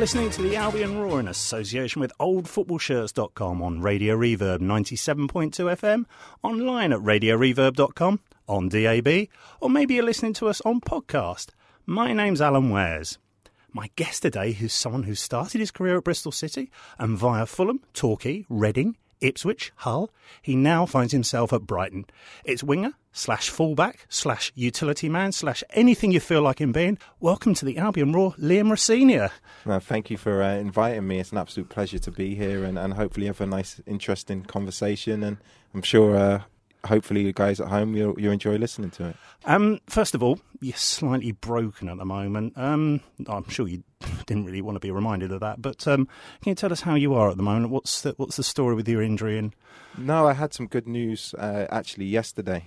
listening to the Albion Roar in association with oldfootballshirts.com on Radio Reverb 97.2 FM, online at radioreverb.com, on DAB, or maybe you're listening to us on podcast. My name's Alan Wares. My guest today is someone who started his career at Bristol City and via Fulham, Torquay, Reading, Ipswich, Hull, he now finds himself at Brighton. It's winger / fullback / utility man / anything you feel like him being. Welcome to the Albion Roar, Liam Rosenior. Well, thank you for inviting me. It's an absolute pleasure to be here and hopefully have a nice, interesting conversation. And I'm sure, hopefully, you guys at home, you enjoy listening to it. First of all, you're slightly broken at the moment. I'm sure you didn't really want to be reminded of that, but can you tell us how you are at the moment? What's the story with your injury? And No, I had some good news actually yesterday.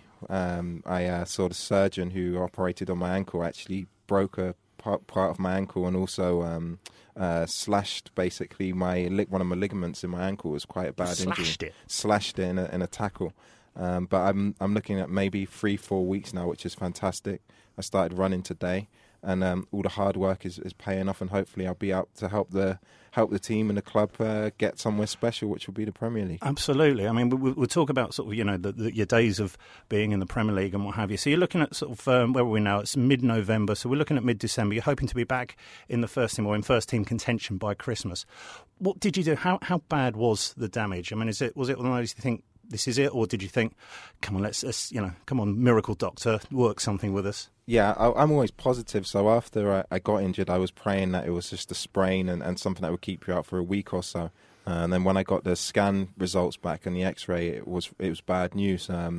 I saw the surgeon who operated on my ankle actually broke a part of my ankle and also slashed basically one of my ligaments in my ankle. It was quite a bad injury. Slashed it in a tackle. But I'm looking at maybe 3-4 weeks now, which is fantastic. I started running today, and all the hard work is paying off, and hopefully I'll be out to help the team and the club get somewhere special, which will be the Premier League. Absolutely. I mean, we'll talk about sort of your days of being in the Premier League and what have you. So you're looking at sort of where are we now? It's mid-November, so we're looking at mid-December. You're hoping to be back in the first team or in first team contention by Christmas. What did you do? How bad was the damage? I mean, was it one of those you think, this is it, or did you think, come on, let's come on, miracle doctor, work something with us? Yeah, I'm always positive. So after I got injured, I was praying that it was just a sprain and something that would keep you out for a week or so. And then when I got the scan results back and the X-ray, it was bad news. And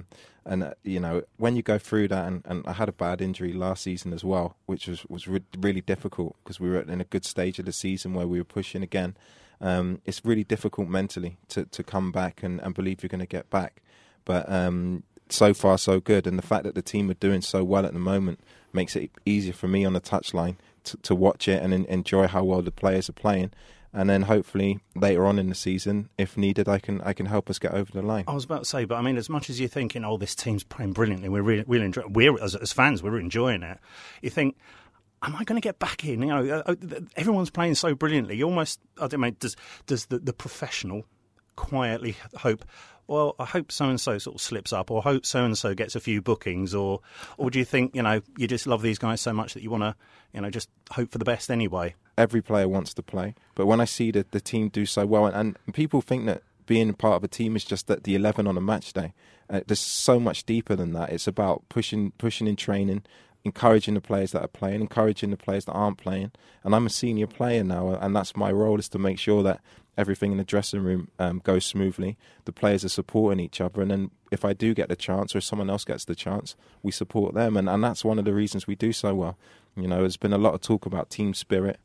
when you go through that, and I had a bad injury last season as well, which was really difficult because we were in a good stage of the season where we were pushing again. It's really difficult mentally to come back and believe you're going to get back. But so far, so good. And the fact that the team are doing so well at the moment makes it easier for me on the touchline to watch it and enjoy how well the players are playing. And then hopefully later on in the season, if needed, I can help us get over the line. I was about to say, but I mean, as much as you're thinking, oh, this team's playing brilliantly, we're enjoying, we're as fans, we're enjoying it. You think, am I going to get back in? Everyone's playing so brilliantly. You almost, I don't know, does the professional quietly hope, well, I hope so-and-so sort of slips up, or hope so-and-so gets a few bookings, or do you think, you just love these guys so much that you want to, just hope for the best anyway? Every player wants to play, but when I see the team do so well, and people think that being part of a team is just the 11 on a match day. There's so much deeper than that. It's about pushing in training, encouraging the players that are playing, encouraging the players that aren't playing. And I'm a senior player now, and that's my role, is to make sure that everything in the dressing room goes smoothly. The players are supporting each other, and then if I do get the chance or if someone else gets the chance, we support them. And that's one of the reasons we do so well. There's been a lot of talk about team spirit,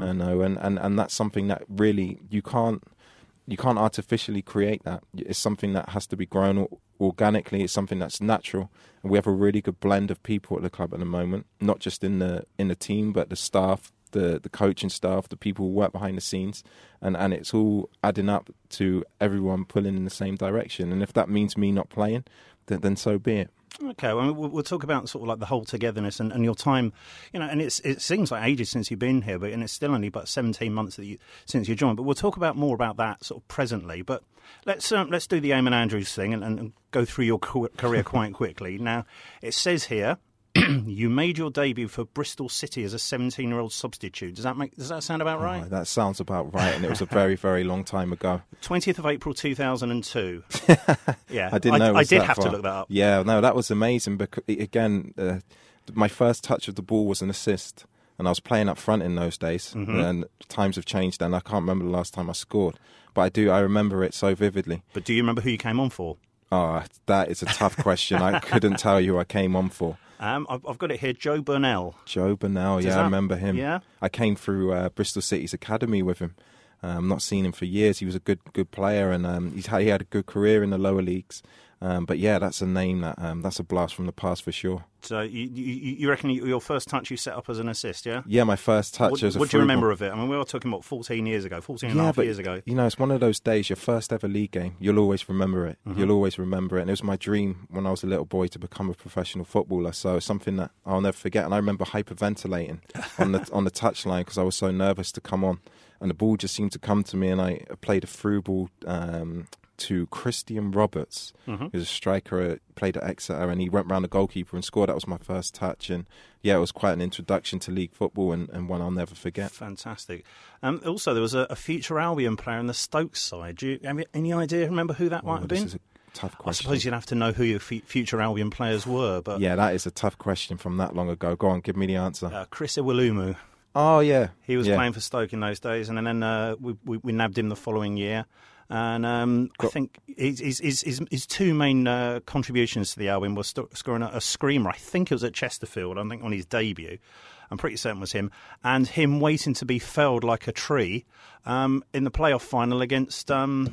and that's something that really you can't artificially create that. It's something that has to be grown organically. It's something that's natural. And we have a really good blend of people at the club at the moment, not just in the team, but the staff, the coaching staff, the people who work behind the scenes. And it's all adding up to everyone pulling in the same direction. And if that means me not playing, then so be it. Okay, well, we'll talk about sort of like the whole togetherness and your time, and it seems like ages since you've been here, and it's still only about 17 months since you joined. But we'll talk about more about that sort of presently. But let's do the Eamon Andrews thing and go through your career quite quickly. Now, it says here you made your debut for Bristol City as a 17-year-old substitute. Does that sound about right? That sounds about right, and it was a very, very long time ago. 20th of April 2002. Yeah, I didn't know. I did have to look that up. Yeah, no, that was amazing because again, my first touch of the ball was an assist, and I was playing up front in those days. Mm-hmm. And times have changed, and I can't remember the last time I scored, but I remember it so vividly. But do you remember who you came on for? Oh, that is a tough question. I couldn't tell you who I came on for. I've got it here, Joe Burnell. Joe Burnell, I remember him. Yeah? I came through Bristol City's academy with him. Not seen him for years. He was a good player, and he had a good career in the lower leagues. But yeah, that's a name that's a blast from the past for sure. So you reckon your first touch you set up as an assist, yeah? Yeah, my first touch as a What do you remember of it? I mean, we were talking about 14 years ago, 14 and a half years ago. You know, it's one of those days, your first ever league game, you'll always remember it. Mm-hmm. You'll always remember it. And it was my dream when I was a little boy to become a professional footballer. So it's something that I'll never forget. And I remember hyperventilating on the touchline because I was so nervous to come on. And the ball just seemed to come to me, and I played a through ball to Christian Roberts, who's a striker, played at Exeter, and he went round the goalkeeper and scored. That was my first touch, and yeah, it was quite an introduction to league football and one I'll never forget. Fantastic. Also, there was a future Albion player on the Stoke side. Do you have any idea, remember who that might have been? This is a tough question. I suppose you'd have to know who your future Albion players were. But yeah, that is a tough question from that long ago. Go on, give me the answer. Chris Iwelumo. Oh, yeah. He was playing for Stoke in those days, and then we nabbed him the following year. And I think his two main contributions to the Albion was scoring a screamer. I think it was at Chesterfield, I think on his debut. I'm pretty certain it was him. And him waiting to be felled like a tree in the playoff final against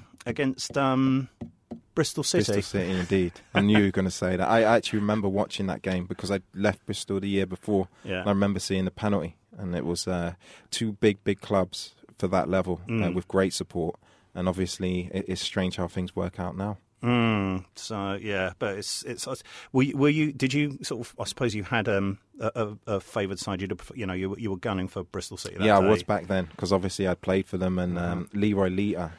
Bristol City. Bristol City, indeed. I knew you were going to say that. I actually remember watching that game because I left Bristol the year before. Yeah. And I remember seeing the penalty. And it was two big clubs for that level with great support. And obviously, it's strange how things work out now. So yeah, but it's. Were you? Did you sort of? I suppose you had a favoured side. You were gunning for Bristol City. That day. I was back then because obviously I'd played for them, and Leroy Lita,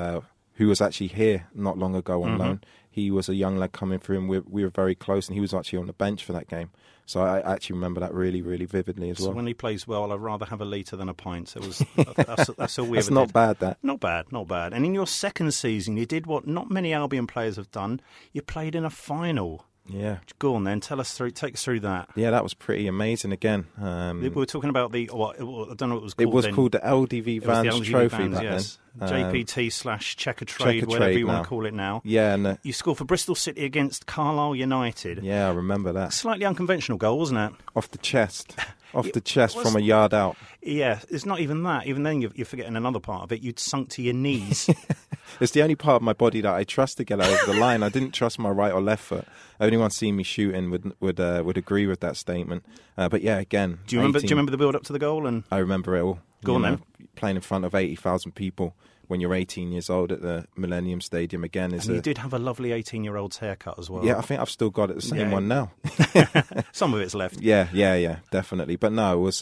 who was actually here not long ago on loan. He was a young lad coming through, and we were very close, and he was actually on the bench for that game. So I actually remember that really, really vividly as well. So when he plays well, I'd rather have a litre than a pint. So that's all we That's ever not did. Bad, that. Not bad. And in your second season, you did what not many Albion players have done. You played in a final. Yeah. Go on then, take us through that. Yeah, that was pretty amazing again. We were talking about I don't know what it was called. It was called the LDV Vans Trophy back yes. then. JPT/Checker Trade, whatever you want to call it now. Yeah. And, you scored for Bristol City against Carlisle United. Yeah, I remember that. Slightly unconventional goal, wasn't it? Off the chest. From a yard out. Yeah, it's not even that. Even then, you're forgetting another part of it. You'd sunk to your knees. It's the only part of my body that I trust to get over the line. I didn't trust my right or left foot. Anyone seeing me shooting would agree with that statement. But yeah, again. Do you remember the build up to the goal? And I remember it all. Go on then. Playing in front of 80,000 people when you're 18 years old at the Millennium Stadium again. And you did have a lovely 18-year-old's haircut as well. Yeah, I think I've still got it, the same one now. Some of it's left. Yeah, definitely. But no, it was,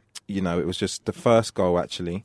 it was just the first goal, actually.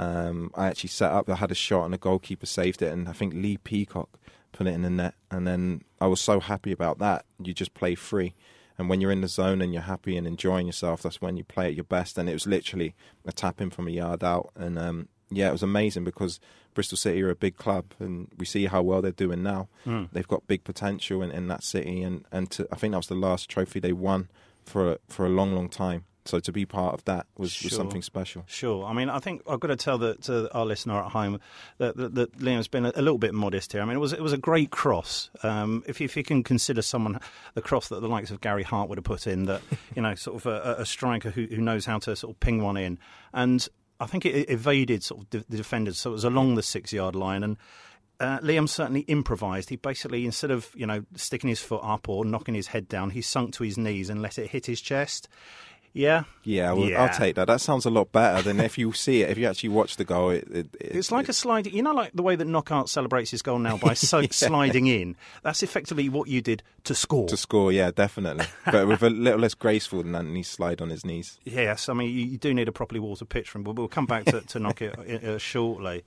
I actually set up, I had a shot and the goalkeeper saved it, and I think Lee Peacock put it in the net. And then I was so happy about that. You just play free. And when you're in the zone and you're happy and enjoying yourself, that's when you play at your best. And it was literally a tap in from a yard out. And it was amazing because Bristol City are a big club, and we see how well they're doing now. They've got big potential in that city, and I think that was the last trophy they won for a long time. So to be part of that was something special. Sure. I mean, I think I've got to tell to our listener at home that Liam's been a little bit modest here. I mean, it was a great cross. If you can consider the cross that the likes of Gary Hart would have put in, that sort of a striker who knows how to sort of ping one in, and I think it evaded sort of the defenders, so it was along the 6-yard line. And Liam certainly improvised. He basically, instead of sticking his foot up or knocking his head down, he sunk to his knees and let it hit his chest. Yeah? Yeah, I'll take that. That sounds a lot better than if you see it. If you actually watch the goal, it's like a slide. Like the way that Knockout celebrates his goal now by sliding in. That's effectively what you did to score. To score, yeah, definitely. But with a little less graceful than that, and he slide on his knees. Yes, I mean, you do need a properly watered pitch for him, but we'll come back to knock it shortly.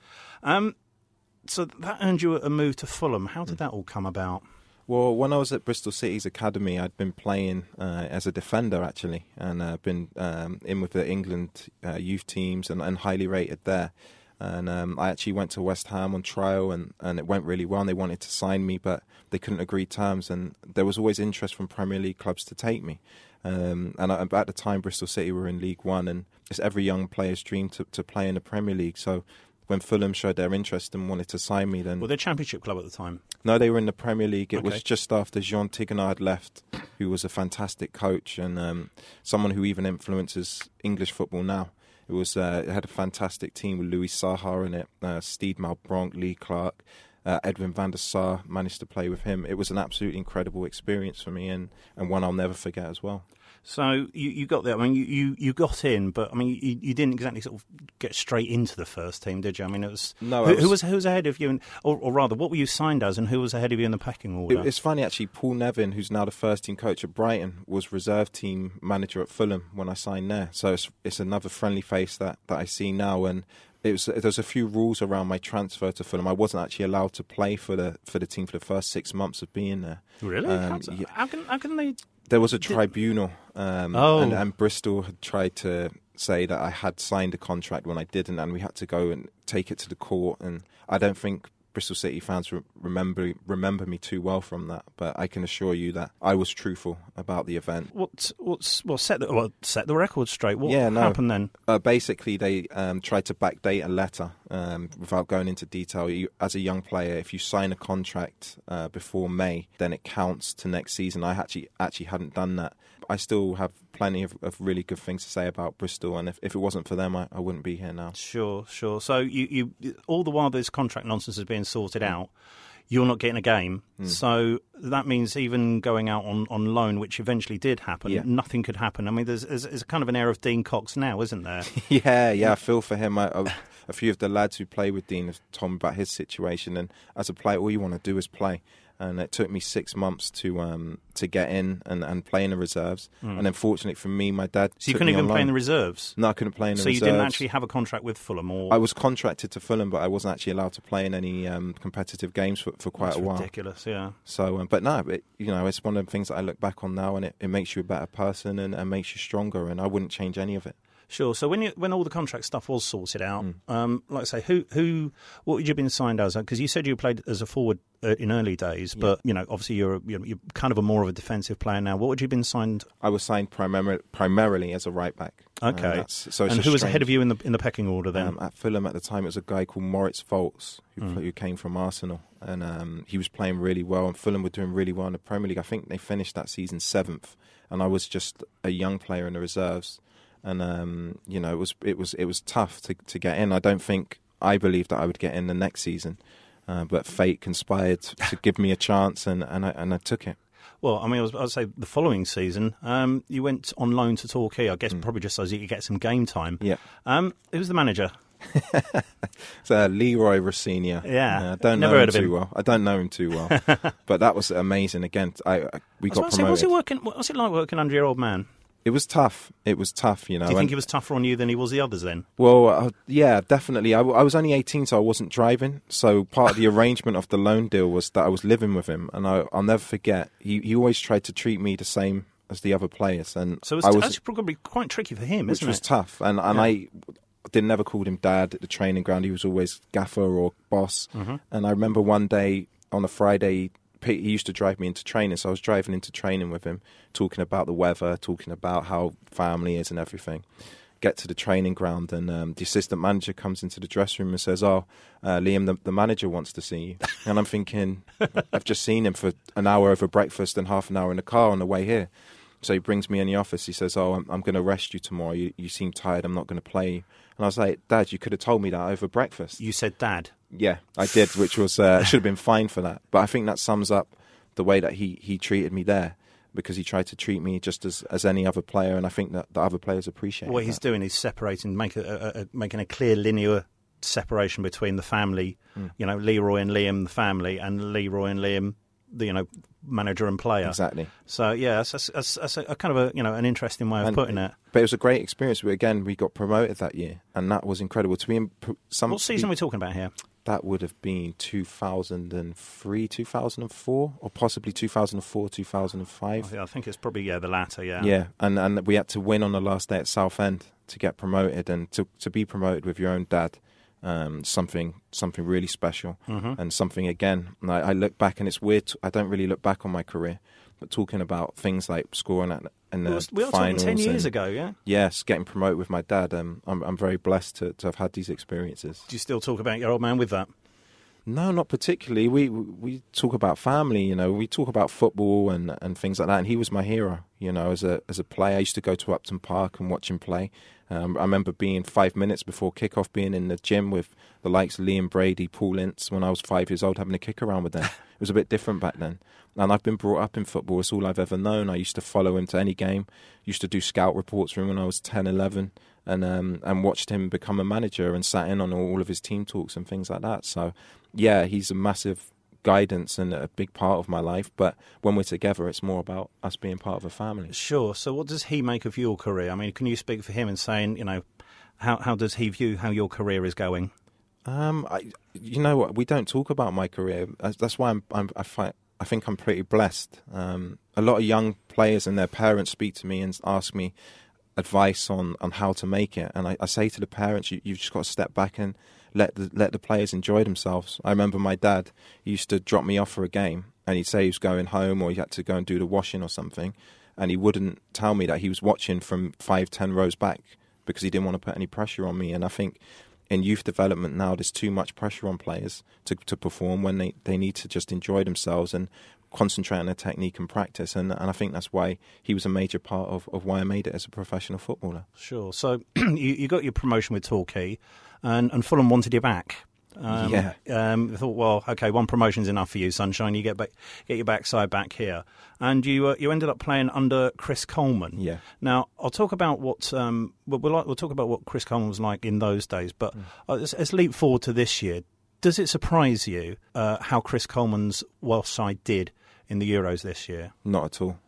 So that earned you a move to Fulham. How did that all come about? Well, when I was at Bristol City's academy, I'd been playing as a defender, actually, and been in with the England youth teams and highly rated there. And I actually went to West Ham on trial, and it went really well, and they wanted to sign me, but they couldn't agree terms, and there was always interest from Premier League clubs to take me. And at the time, Bristol City were in League One, and it's every young player's dream to play in the Premier League. So when Fulham showed their interest and wanted to sign me, then... Were they a Championship club at the time? No, they were in the Premier League. It was just after Jean Tigana had left, who was a fantastic coach and someone who even influences English football now. It had a fantastic team with Louis Saha in it, Steed Malbronk, Lee Clark, Edwin van der Sar, managed to play with him. It was an absolutely incredible experience for me, and one I'll never forget as well. So you got there. I mean, you got in, but I mean, you didn't exactly sort of get straight into the first team, did you? I mean, it was who was ahead of you, or rather, what were you signed as, and who was ahead of you in the pecking order? It's funny actually. Paul Nevin, who's now the first team coach at Brighton, was reserve team manager at Fulham when I signed there. So it's another friendly face that I see now, and there's a few rules around my transfer to Fulham. I wasn't actually allowed to play for the team for the first 6 months of being there. Really? How can they? There was a tribunal, and Bristol had tried to say that I had signed a contract when I didn't, and we had to go and take it to the court. And I don't think Bristol City fans remember me too well from that, but I can assure you that I was truthful about the event. Set the record straight? What happened then? Basically, they tried to backdate a letter. Without going into detail, as a young player, if you sign a contract before May, then it counts to next season. I actually hadn't done that. I still have plenty of really good things to say about Bristol, and if it wasn't for them, I wouldn't be here now. Sure. So you all the while this contract nonsense is being sorted out, you're not getting a game. So that means even going out on loan, which eventually did happen, nothing could happen. I mean, there's a kind of an air of Dean Cox now, isn't there? Yeah, I feel for him. A few of the lads who play with Dean have told me about his situation, and as a player, all you want to do is play. And it took me 6 months to get in and play in the reserves. And then fortunately for me, my dad So you couldn't even play in the reserves? No, I couldn't play in the reserves. So you didn't actually have a contract with Fulham? Or? I was contracted to Fulham, but I wasn't actually allowed to play in any competitive games for quite a while. That's ridiculous, yeah. So, but no, it's one of the things that I look back on now, and it makes you a better person and makes you stronger, and I wouldn't change any of it. Sure. So when all the contract stuff was sorted out, like I say, what would you have been signed as? Because you said you played as a forward in early days, but obviously you're kind of more of a defensive player now. What would you have been signed? I was signed primarily as a right back. Okay. And who was ahead of you in the pecking order then? At Fulham at the time, it was a guy called Moritz Volz who came from Arsenal, and he was playing really well. And Fulham were doing really well in the Premier League. I think they finished that season 7th, and I was just a young player in the reserves. And it was tough to get in. I believed that I would get in the next season, but fate conspired to give me a chance, and I took it. Well, I mean, I'd say the following season, you went on loan to Torquay. I guess probably just so you could get some game time. Yeah. Who's the manager? It's Leroy Rossignol. Yeah, I don't know him too well. I don't know him too well, but that was amazing. Again, we got promoted. What's it like working under your old man? It was tough. Do you think he was tougher on you than he was the others then? Well, yeah, definitely. I was only 18, so I wasn't driving. So part of the arrangement of the loan deal was that I was living with him. And I'll never forget, he always tried to treat me the same as the other players. And so it was actually probably quite tricky for him, isn't it? Which was tough. And I never called him dad at the training ground. He was always gaffer or boss. Mm-hmm. And I remember one day on a Friday, he used to drive me into training, so I was driving into training with him, talking about the weather, talking about how family is and everything. Get to the training ground, and the assistant manager comes into the dressing room and says, Liam, the manager wants to see you. And I'm thinking, I've just seen him for an hour over breakfast and half an hour in the car on the way here. So he brings me in the office. He says, I'm going to rest you tomorrow. You seem tired. I'm not going to play you. And I was like, Dad, you could have told me that over breakfast. You said Dad? Yeah, I did, which was should have been fine for that. But I think that sums up the way that he treated me there, because he tried to treat me just as any other player, and I think that the other players appreciate what he's doing is separating, making a clear linear separation between the family, Leroy and Liam, the family, and Leroy and Liam, the manager and player. Exactly. So yeah, that's a kind of an interesting way of putting it. But it was a great experience. We got promoted that year, and that was incredible to me. What season are we talking about here? That would have been 2003, 2004, or possibly 2004, 2005. I think it's probably the latter. Yeah. Yeah, and we had to win on the last day at Southend to get promoted, and to be promoted with your own dad. Something really special, and something again. I look back, and it's weird. I don't really look back on my career, but talking about things like scoring in the we were finals. Talking 10 years ago, yeah. Yes, getting promoted with my dad. I'm very blessed to have had these experiences. Do you still talk about your old man with that? No, not particularly. We talk about family, you know. We talk about football and things like that. And he was my hero, you know, as a player. I used to go to Upton Park and watch him play. I remember being 5 minutes before kickoff, being in the gym with the likes of Liam Brady, Paul Ince, when I was 5 years old, having a kick around with them. It was a bit different back then. And I've been brought up in football. It's all I've ever known. I used to follow him to any game. Used to do scout reports for him when I was 10, 11. And watched him become a manager and sat in on all of his team talks and things like that. So, yeah, he's a massive guidance and a big part of my life. But when we're together, it's more about us being part of a family. Sure. So what does he make of your career? I mean, can you speak for him and saying, you know, how does he view how your career is going? You know what? We don't talk about my career. That's why I think I'm pretty blessed. A lot of young players and their parents speak to me and ask me advice on how to make it, and I say to the parents, you've just got to step back and let the players enjoy themselves. I remember my dad used to drop me off for a game, and he'd say he was going home or he had to go and do the washing or something, and he wouldn't tell me that he was watching from 5-10 rows back because he didn't want to put any pressure on me. And I think in youth development now, there's too much pressure on players to perform when they need to just enjoy themselves and concentrate on their technique and practice. And I think that's why he was a major part of why I made it as a professional footballer. Sure. So you got your promotion with Torquay, and Fulham wanted you back. Yeah. They thought, well, okay, one promotion's enough for you, Sunshine. You get your backside back here, and you ended up playing under Chris Coleman. Yeah. Now I'll talk about what we'll talk about what Chris Coleman was like in those days, but let's leap forward to this year. Does it surprise you how Chris Coleman's Welsh side did in the Euros this year? Not at all.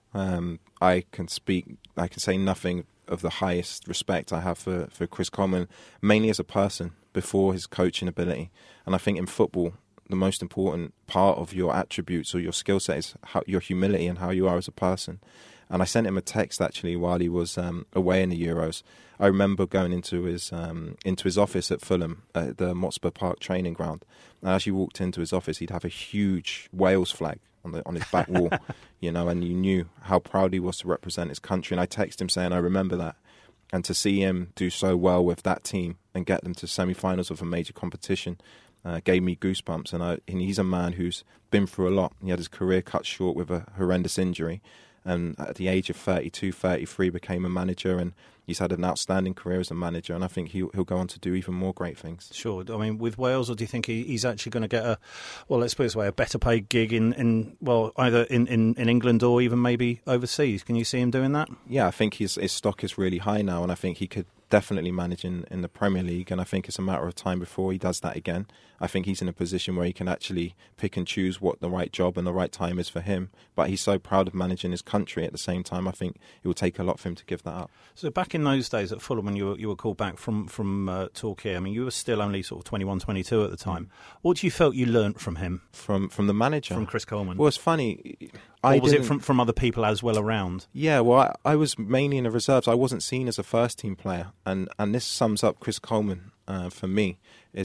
I can say nothing of the highest respect I have for Chris Coleman, mainly as a person before his coaching ability. And I think in football, the most important part of your attributes or your skill set is your humility and how you are as a person. And I sent him a text actually while he was away in the Euros. I remember going into his office at Fulham, at the Motspur Park training ground. And as you walked into his office, he'd have a huge Wales flag on his back wall, you know, and you knew how proud he was to represent his country. And I texted him saying, I remember that. And to see him do so well with that team and get them to semi-finals of a major competition gave me goosebumps. And he's a man who's been through a lot. He had his career cut short with a horrendous injury. And at the age of 32, 33, became a manager, and he's had an outstanding career as a manager, and I think he'll go on to do even more great things. Sure. I mean, with Wales, or do you think he's actually going to get let's put it this way, a better paid gig in either in England or even maybe overseas? Can you see him doing that? Yeah, I think his stock is really high now, and I think he could definitely manage in the Premier League, and I think it's a matter of time before he does that again. I think he's in a position where he can actually pick and choose what the right job and the right time is for him, but he's so proud of managing his country at the same time. I think it will take a lot for him to give that up. So back in those days at Fulham, when you were called back from Torquay, I mean, you were still only sort of 21, 22 at the time. What do you felt you learnt from him? From the manager? From Chris Coleman? Well, it's funny. Or was it from other people as well around? Yeah, well, I was mainly in the reserves. I wasn't seen as a first-team player, and this sums up Chris Coleman for me.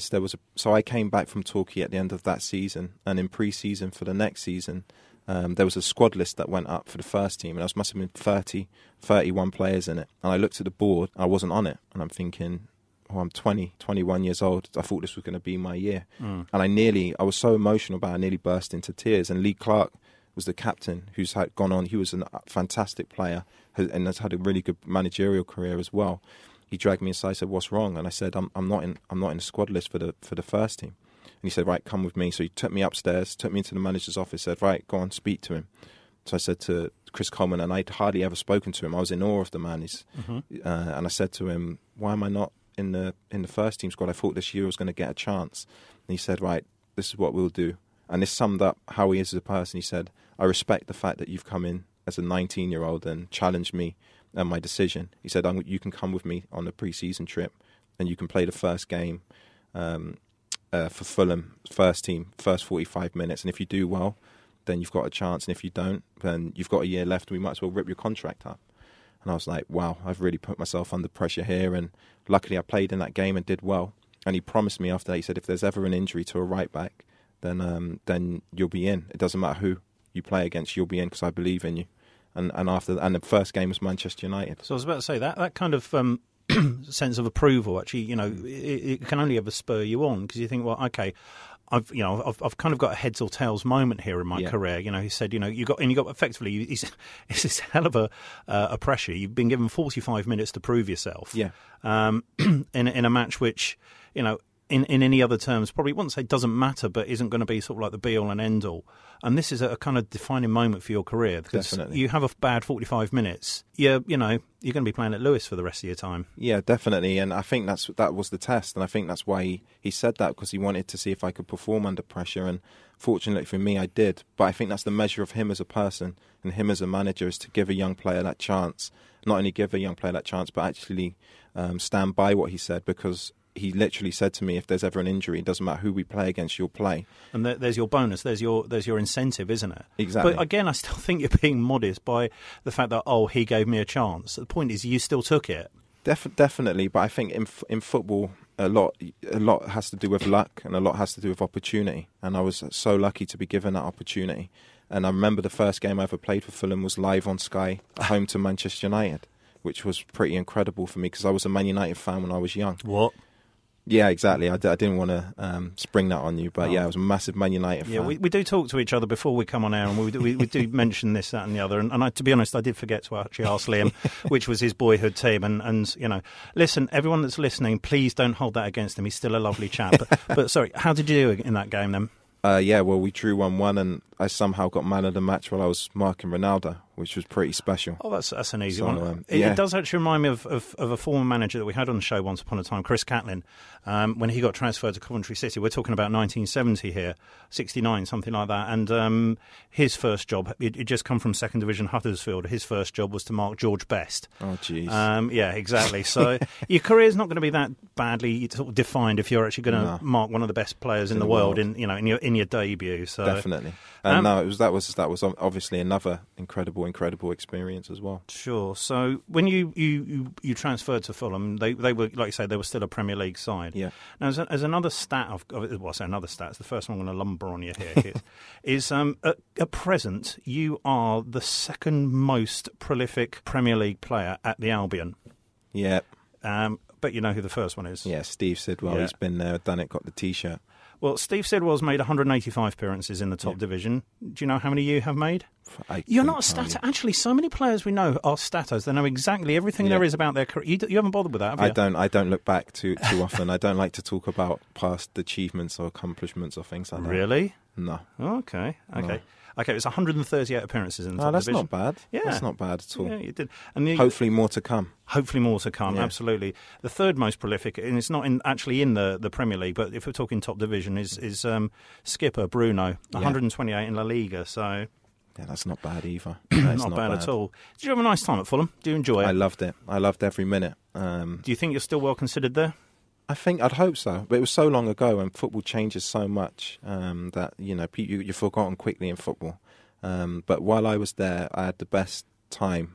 So I came back from Torquay at the end of that season, and in pre-season for the next season, there was a squad list that went up for the first team, and there must have been 31 players in it. And I looked at the board, I wasn't on it, and I'm thinking, I'm 21 years old. I thought this was going to be my year. And I was so emotional about it, I nearly burst into tears. And Lee Clark was the captain who's gone on. He was a fantastic player and has had a really good managerial career as well. He dragged me aside, said, "What's wrong?" And I said, "I'm not in the squad list for the first team." And he said, "Right, come with me." So he took me upstairs, took me into the manager's office, said, "Right, go on, speak to him." So I said to Chris Coleman, and I'd hardly ever spoken to him. I was in awe of the man. And I said to him, "Why am I not in the first team squad? I thought this year I was going to get a chance." And he said, "Right, this is what we'll do." And this summed up how he is as a person. He said, "I respect the fact that you've come in as a 19-year-old and challenged me and my decision." He said, "You can come with me on the pre-season trip and you can play the first game for Fulham, first team, first 45 minutes. And if you do well, then you've got a chance. And if you don't, then you've got a year left. We might as well rip your contract up." And I was like, wow, I've really put myself under pressure here. And luckily I played in that game and did well. And he promised me after that, he said, if there's ever an injury to a right back, then you'll be in. It doesn't matter who you play against, you'll be in because I believe in you. And the first game was Manchester United. So I was about to say that kind of sense of approval. Actually, it can only ever spur you on, because you think, well, okay, I've kind of got a heads or tails moment here in my career. He said, you got effectively, it's this hell of a pressure. You've been given 45 minutes to prove yourself. Yeah. In a match which, in any other terms, probably wouldn't say doesn't matter, but isn't going to be sort of like the be-all and end-all. And this is a kind of defining moment for your career, because Definitely. you have a bad 45 minutes. You're going to be playing at Lewes for the rest of your time. Yeah, definitely. And I think that was the test. And I think that's why he said that, because he wanted to see if I could perform under pressure. And fortunately for me, I did. But I think that's the measure of him as a person and him as a manager, is to give a young player that chance. Not only give a young player that chance, but actually stand by what he said, because he literally said to me, if there's ever an injury, it doesn't matter who we play against, you'll play. And there's your bonus, there's your incentive, isn't it? Exactly. But again, I still think you're being modest by the fact that, he gave me a chance. The point is, you still took it. Definitely, but I think in football, a lot has to do with luck, and a lot has to do with opportunity. And I was so lucky to be given that opportunity. And I remember the first game I ever played for Fulham was live on Sky, home to Manchester United, which was pretty incredible for me, because I was a Man United fan when I was young. What? Yeah, exactly. I didn't want to spring that on you, but I was a massive Man United fan. Yeah, we do talk to each other before we come on air, and we do mention this, that and the other. And to be honest, I did forget to actually ask Liam which was his boyhood team. And listen, everyone that's listening, please don't hold that against him. He's still a lovely chap. But sorry, how did you do in that game then? We drew 1-1, and I somehow got man of the match while I was marking Ronaldo, which was pretty special. Oh, that's an easy one. It does actually remind me of a former manager that we had on the show once upon a time, Chris Catlin, when he got transferred to Coventry City. We're talking about 1970 here, 69, something like that. And his first job, it just come from Second Division Huddersfield. His first job was to mark George Best. Oh, jeez. Yeah, exactly. So your career's not going to be that badly sort of defined if you're actually going to mark one of the best players in the world in your debut. So definitely. And that was obviously another incredible experience as well. Sure. So when you transferred to Fulham, they were, like you say, they were still a Premier League side. Yeah. Now, as another stat, I say another stat, it's the first one I'm going to lumber on you here, is at present you are the second most prolific Premier League player at the Albion. Yeah. But you know who the first one is? Yeah, Steve Sidwell. Yeah. He's been there, done it, got the T-shirt. Well, Steve Sidwell's made 185 appearances in the top division. Do you know how many you have made? You're not a statter. Actually, so many players we know are statters. They know exactly everything there is about their career. You haven't bothered with that, have you? I don't look back too often. I don't like to talk about past achievements or accomplishments or things like that. Really? No. Oh, okay. No. Okay, it's 138 appearances in the top division. That's not bad. Yeah. That's not bad at all. Yeah, you did. And hopefully more to come. Hopefully more to come, absolutely. The third most prolific, and it's not actually in the Premier League, but if we're talking top division, is skipper Bruno, 128 in La Liga. So yeah, that's not bad either. not bad at all. Did you have a nice time at Fulham? Do you enjoy it? I loved it. I loved every minute. Do you think you're still well considered there? I'd hope so, but it was so long ago, and football changes so much that you're forgotten quickly in football. But while I was there, I had the best time.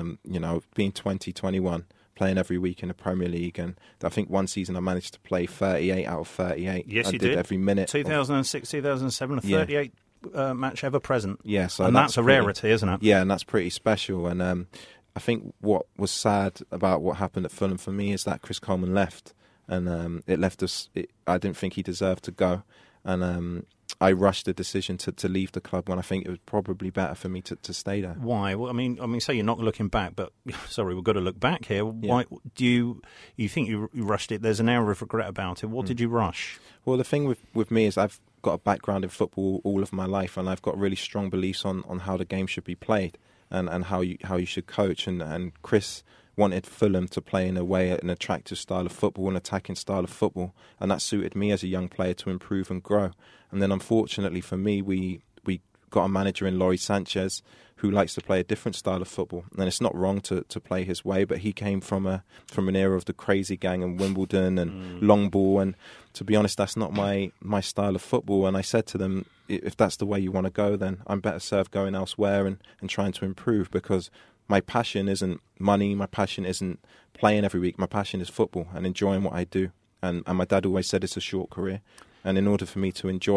Being 20, 21, playing every week in the Premier League, and I think one season I managed to play 38 out of 38. Yes, you did every minute. 2006, 2007, a 38 match ever present. Yeah, so and that's a rarity, isn't it? Yeah, and that's pretty special. And I think what was sad about what happened at Fulham for me is that Chris Coleman left, and it left us. I didn't think he deserved to go, and I rushed the decision to leave the club when I think it was probably better for me to stay there. Why? Well, I mean, say you're not looking back, but sorry, we've got to look back here. Why do you think you rushed it? There's an air of regret about it. What did you rush? Well, the thing with me is I've got a background in football all of my life, and I've got really strong beliefs on how the game should be played and how you should coach. And Chris wanted Fulham to play in a way, an attractive style of football, an attacking style of football, and that suited me as a young player to improve and grow. And then unfortunately for me, we got a manager in Lawrie Sanchez who likes to play a different style of football. And it's not wrong to play his way, but he came from an era of the crazy gang and Wimbledon and long ball, and to be honest, that's not my style of football. And I said to them, if that's the way you want to go, then I'm better served going elsewhere and trying to improve, because my passion isn't money, my passion isn't playing every week, my passion is football and enjoying what I do. And my dad always said it's a short career. And in order for me to enjoy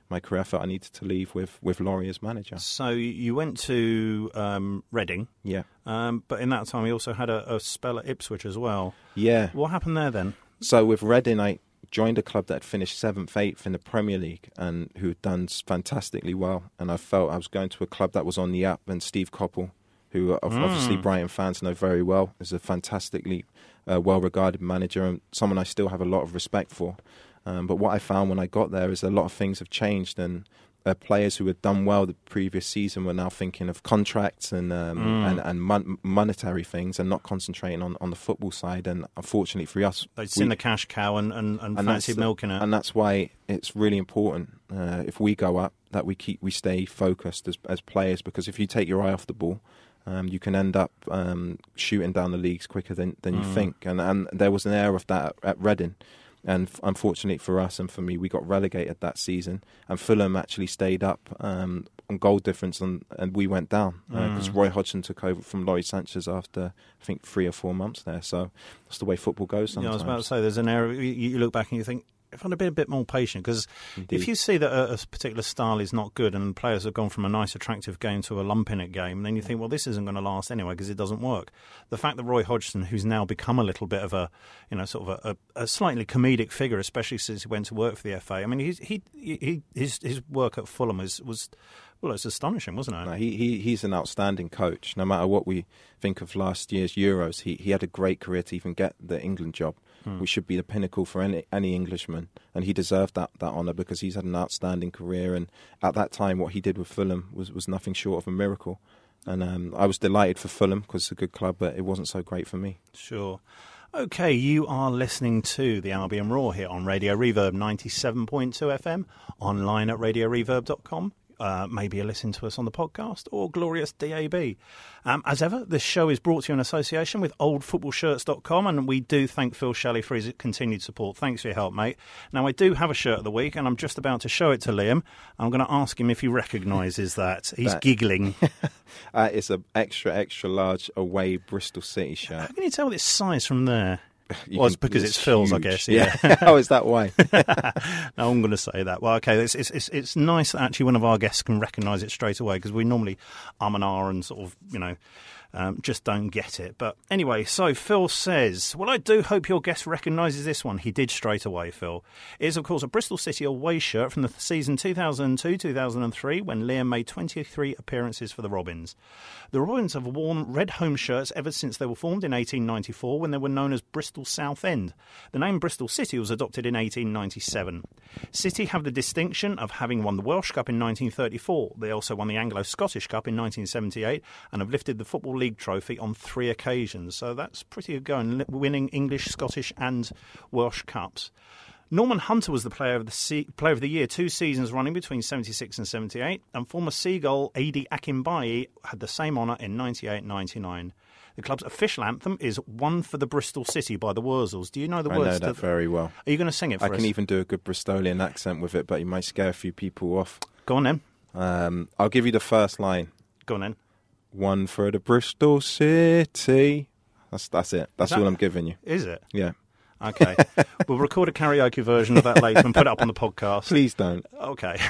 my career, I felt I needed to leave with Laurie as manager. So you went to Reading. Yeah. But in that time, you also had a spell at Ipswich as well. Yeah. What happened there then? So with Reading, I joined a club that had finished 7th, 8th in the Premier League and who had done fantastically well. And I felt I was going to a club that was on the up. And Steve Coppell, who obviously Brighton fans know very well, is a fantastically well-regarded manager and someone I still have a lot of respect for. But what I found when I got there is a lot of things have changed, and players who had done well the previous season were now thinking of contracts and monetary things and not concentrating on the football side. And unfortunately for us, they'd seen the cash cow and fancied milking it. And that's why it's really important if we go up that we stay focused as players, because if you take your eye off the ball, you can end up shooting down the leagues quicker than you think. And there was an air of that at Reading. And unfortunately for us and for me, we got relegated that season. And Fulham actually stayed up on goal difference, and we went down because Roy Hodgson took over from Laurie Sanchez after, I think, 3 or 4 months there. So that's the way football goes sometimes. Yeah, I was about to say, there's an area, you look back and you think, if I'd have been a bit more patient, because if you see that a particular style is not good and players have gone from a nice, attractive game to a lump-in-it game, then you think, well, this isn't going to last anyway because it doesn't work. The fact that Roy Hodgson, who's now become a little bit of a, sort of a slightly comedic figure, especially since he went to work for the FA. I mean, his work at Fulham was well, it's astonishing, wasn't it? No, he's an outstanding coach. No matter what we think of last year's Euros, he had a great career to even get the England job, which should be the pinnacle for any Englishman. And he deserved that honour because he's had an outstanding career. And at that time, what he did with Fulham was nothing short of a miracle. And I was delighted for Fulham because it's a good club, but it wasn't so great for me. Sure. OK, you are listening to the Albion Roar here on Radio Reverb 97.2 FM, online at radioreverb.com. Maybe you listen to us on the podcast or glorious DAB. As ever, this show is brought to you in association with oldfootballshirts.com, and we do thank Phil Shelley for his continued support. Thanks for your help, mate. Now, I do have a shirt of the week, and I'm just about to show it to Liam. I'm going to ask him if he recognises that. He's giggling. It's an extra large away Bristol City shirt. How can you tell its size from there? Well, it's because it's Phil's, I guess. Yeah. Oh, is that why? No, I'm going to say that. Well, okay, it's nice that actually one of our guests can recognise it straight away, because we normally and sort of, just don't get it. But anyway, so Phil says, well, I do hope your guest recognises this one. He did straight away, Phil. It is, of course, a Bristol City away shirt from the season 2002-2003 when Liam made 23 appearances for the Robins. The Robins have worn red home shirts ever since they were formed in 1894 when they were known as Bristol Southend. The name Bristol City was adopted in 1897. City have the distinction of having won the Welsh Cup in 1934. They also won the Anglo-Scottish Cup in 1978 and have lifted the Football League trophy on 3 occasions. So that's pretty good going, winning English, Scottish and Welsh Cups. Norman Hunter was the player of the year 2 seasons running between 76 and 78, and former Seagull Adi Akinbaye had the same honour in 98-99. The club's official anthem is One for the Bristol City by the Wurzels. Do you know the words? I know that very well. Are you going to sing it for us? I can even do a good Bristolian accent with it, but you might scare a few people off. Go on then. I'll give you the first line. Go on then. One for the Bristol City. That's it. That's all I'm giving you. Is it? Yeah. Okay. We'll record a karaoke version of that later and put it up on the podcast. Please don't. Okay.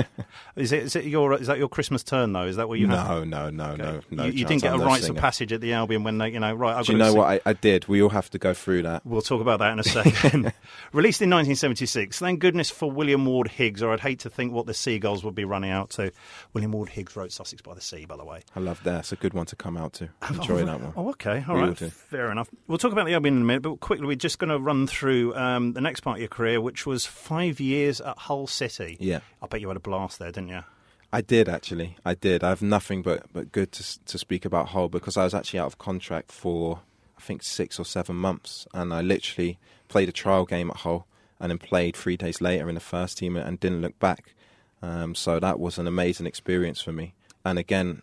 Is that your Christmas turn though? Is that what you have? No. You didn't get a rites of passage at the Albion when they, right. Do you know what I did? We all have to go through that. We'll talk about that in a second. Released in 1976. Thank goodness for William Ward Higgs, or I'd hate to think what the Seagulls would be running out to. William Ward Higgs wrote Sussex by the Sea, by the way. I love that. It's a good one to come out to. Enjoy that one. Oh, okay. All right. Fair enough. We'll talk about the Albion in a minute, but quickly, we're just going to run through the next part of your career, which was 5 years at Hull City. Yeah. I bet you had a blast there, didn't you? I did, actually. I did. I have nothing but good to speak about Hull, because I was actually out of contract for, I think, 6 or 7 months. And I literally played a trial game at Hull and then played 3 days later in the first team and didn't look back. So that was an amazing experience for me. And again,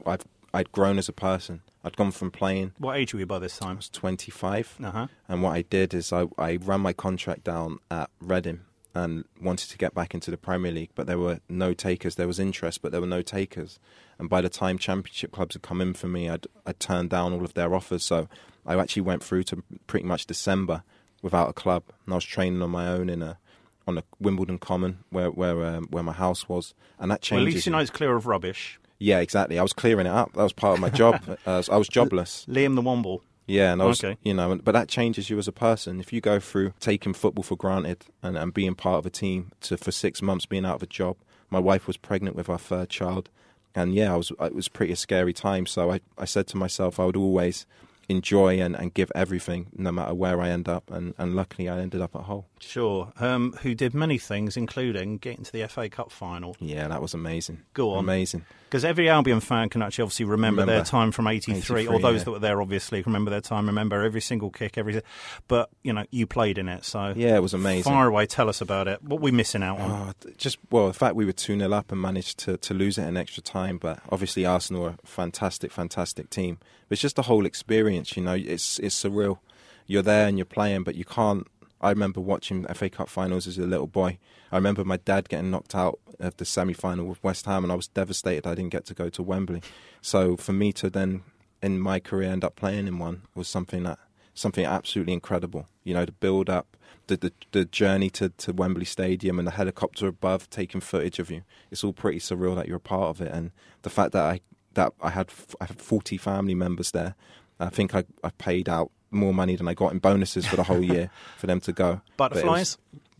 I'd grown as a person. I'd gone from playing... What age were you by this time? I was 25. Uh-huh. And what I did is I ran my contract down at Reading and wanted to get back into the Premier League, but there were no takers. There was interest, but there were no takers. And by the time Championship clubs had come in for me, I'd turned down all of their offers. So I actually went through to pretty much December without a club. And I was training on my own in a on the Wimbledon Common where my house was, and that changes. Well, at least you know it's clear of rubbish. Yeah, exactly. I was clearing it up. That was part of my job. I was jobless. Liam the Womble. Yeah, and I was, Okay. but that changes you as a person. If you go through taking football for granted and being part of a team for 6 months being out of a job. My wife was pregnant with our third child, and yeah, it was pretty a scary time. So I said to myself I would always enjoy and give everything no matter where I end up, and luckily I ended up at Hull. Sure. Who did many things, including getting to the FA Cup final. Yeah, that was amazing. Go on. Amazing. Because every Albion fan can actually obviously remember their time from 83, or those that were there obviously remember their time, remember every single kick, but, you played in it, so... Yeah, it was amazing. Far away, tell us about it. What are we missing out on? The fact we were 2-0 up and managed to lose it in extra time, but obviously Arsenal are a fantastic, fantastic team. But it's just the whole experience, it's surreal. You're there and you're playing, but you can't... I remember watching FA Cup finals as a little boy. I remember my dad getting knocked out of the semi-final with West Ham, and I was devastated I didn't get to go to Wembley. So for me to then, in my career, end up playing in one was something absolutely incredible. The build-up, the journey to Wembley Stadium and the helicopter above taking footage of you. It's all pretty surreal that you're a part of it. And the fact that I had 40 family members there, I think I paid out more money than I got in bonuses for the whole year for them to go. Butterflies?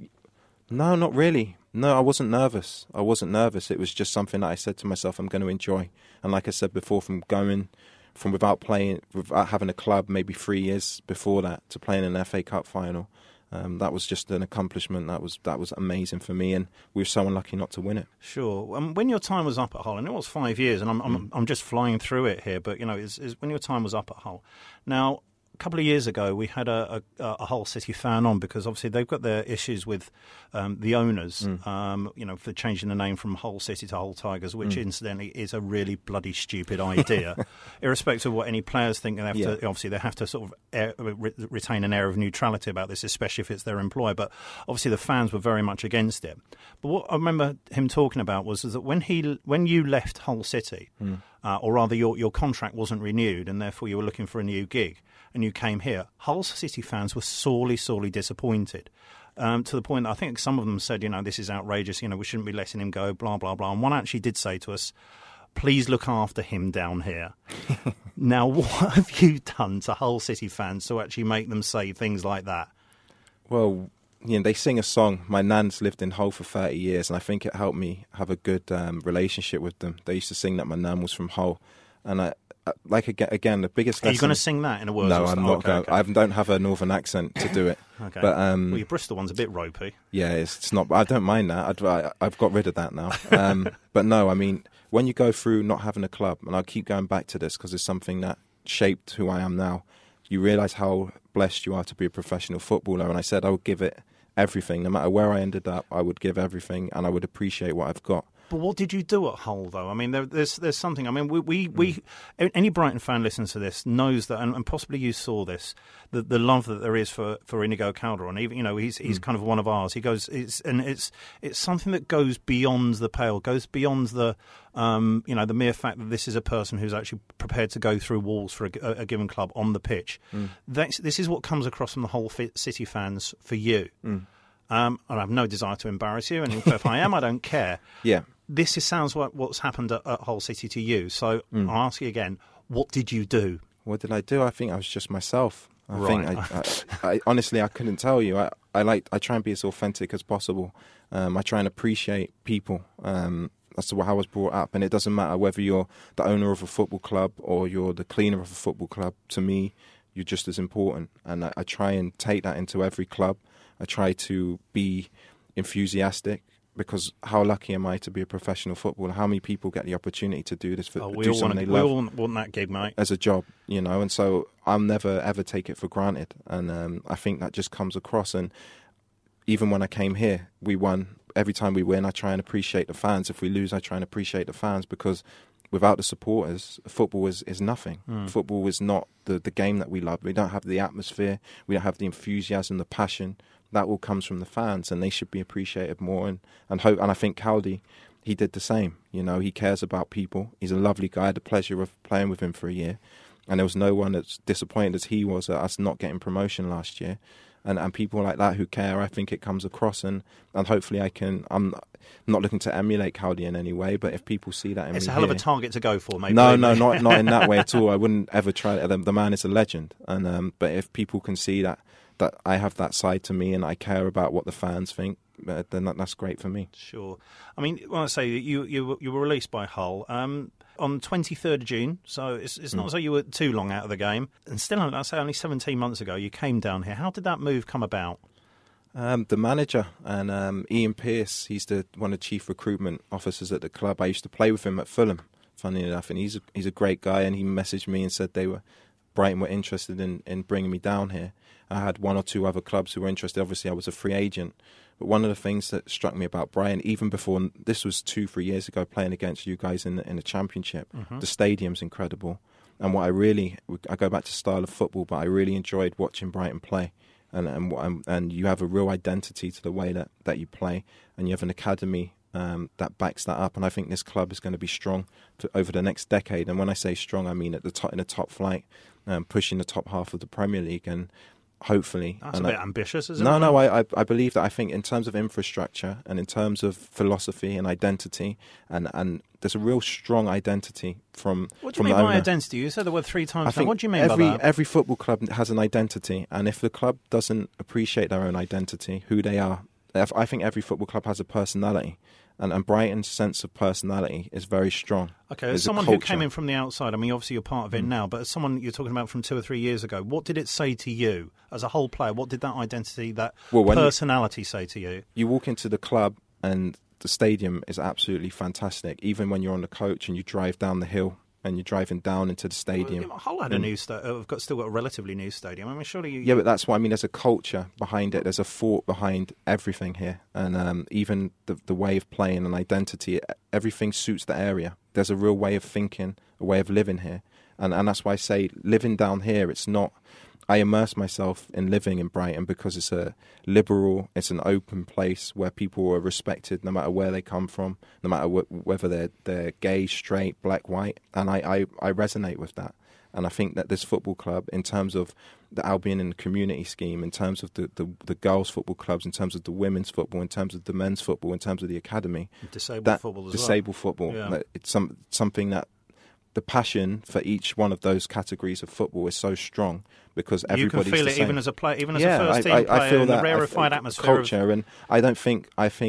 No, not really. No, I wasn't nervous. It was just something that I said to myself I'm going to enjoy. And like I said before, from without having a club maybe 3 years before that to playing in an FA Cup final, that was just an accomplishment. That was amazing for me, and we were so unlucky not to win it. Sure. When your time was up at Hull, and it was 5 years, and I'm just flying through it here, but is when your time was up at Hull. Now, a couple of years ago, we had a Hull City fan on because obviously they've got their issues with the owners, for changing the name from Hull City to Hull Tigers, which incidentally is a really bloody stupid idea. Irrespective of what any players think, they have to sort of retain an air of neutrality about this, especially if it's their employer. But obviously the fans were very much against it. But what I remember him talking about was that when you left Hull City, or rather your contract wasn't renewed, and therefore you were looking for a new gig, and you came here, Hull City fans were sorely, sorely disappointed. To the point that I think some of them said, this is outrageous, we shouldn't be letting him go, blah, blah, blah. And one actually did say to us, please look after him down here. Now, what have you done to Hull City fans to actually make them say things like that? Well, they sing a song. My nan's lived in Hull for 30 years, and I think it helped me have a good relationship with them. They used to sing that my nan was from Hull. And again, the biggest lesson... Are you going to sing that in a word? No, I'm not going. Okay. I don't have a northern accent to do it. Okay. But, well, your Bristol one's a bit ropey. Yeah, it's not... I don't mind that. I've got rid of that now. But no, I mean, when you go through not having a club, and I'll keep going back to this because it's something that shaped who I am now, you realise how blessed you are to be a professional footballer. And I said I would give it everything. No matter where I ended up, I would give everything, and I would appreciate what I've got. But what did you do at Hull, though? I mean, there's something. I mean, we any Brighton fan listens to this knows that, and possibly you saw this, the love that there is for Inigo Calderon. Even he's kind of one of ours. He goes, it's something that goes beyond the pale, goes beyond the the mere fact that this is a person who's actually prepared to go through walls for a given club on the pitch. This is what comes across from the Hull City fans for you. I have no desire to embarrass you, and if I am, I don't care. Yeah. This sounds like what's happened at Hull City to you. So I'll ask you again, what did you do? What did I do? I think I was just myself. I honestly, I couldn't tell you. I try and be as authentic as possible. I try and appreciate people. That's how I was brought up. And it doesn't matter whether you're the owner of a football club or you're the cleaner of a football club. To me, you're just as important. And I try and take that into every club. I try to be enthusiastic. Because how lucky am I to be a professional footballer? How many people get the opportunity to do this? Do something they love. We all want that gig, mate. As a job, and so I'll never, ever take it for granted. And I think that just comes across. And even when I came here, we won. Every time we win, I try and appreciate the fans. If we lose, I try and appreciate the fans because without the supporters, football is nothing. Football is not the game that we love. We don't have the atmosphere. We don't have the enthusiasm, the passion. That all comes from the fans, and they should be appreciated more. And I think Caldy, he did the same. He cares about people. He's a lovely guy. I had the pleasure of playing with him for a year, and there was no one as disappointed as he was at us not getting promotion last year. and people like that who care, I think it comes across, and hopefully I'm not looking to emulate Cowley in any way, but if people see that in it's me a hell of here, a target to go for, mate. No, not in that way at all. I wouldn't ever try it. The man is a legend, and but if people can see that I have that side to me and I care about what the fans think, then that's great for me. Sure. I mean, when I say you were released by Hull on 23rd of June, so it's not as though you were too long out of the game. And still, I'd say only 17 months ago, you came down here. How did that move come about? The manager and Ian Pearce, he's one of the chief recruitment officers at the club. I used to play with him at Fulham, funny enough, and he's a great guy. And he messaged me and said Brighton were interested in bringing me down here. I had one or two other clubs who were interested. Obviously, I was a free agent. But one of the things that struck me about Brighton, even before, this was 2-3 years ago, playing against you guys in the Championship, the stadium's incredible. And I go back to style of football, but I really enjoyed watching Brighton play. And you have a real identity to the way that you play, and you have an academy that backs that up. And I think this club is going to be strong over the next decade. And when I say strong, I mean in the top flight, pushing the top half of the Premier League, and hopefully. That's a bit ambitious, isn't it? No, I believe that. I think in terms of infrastructure and in terms of philosophy and identity, and there's a real strong identity from. What do you mean by identity? You said the word 3 times now. What do you mean by that? Every football club has an identity, and if the club doesn't appreciate their own identity, who they are, I think every football club has a personality. And Brighton's sense of personality is very strong. Okay, as someone who came in from the outside, I mean, obviously you're part of it now, but as someone you're talking about from 2 or 3 years ago, what did it say to you as a whole player? What did that identity, that personality say to you? You walk into the club and the stadium is absolutely fantastic, even when you're on the coach and you drive down the hill and you're driving down into the stadium. Well, Hull had a new stadium. Still got a relatively new stadium. I mean, surely you... Yeah, but that's what I mean. There's a culture behind it. There's a thought behind everything here. And even the way of playing and identity, everything suits the area. There's a real way of thinking, a way of living here. And that's why I say living down here, it's not... I immerse myself in living in Brighton because it's a liberal, it's an open place where people are respected no matter where they come from, no matter whether they're gay, straight, black, white. And I resonate with that. And I think that this football club, in terms of the Albion and community scheme, in terms of the girls' football clubs, in terms of the women's football, in terms of the men's football, in terms of the academy, disabled football, yeah. It's something that the passion for each one of those categories of football is so strong because everybody's you can feel the it same. even as a player, even as a first team player, I feel in that the rarefied atmosphere culture, and I think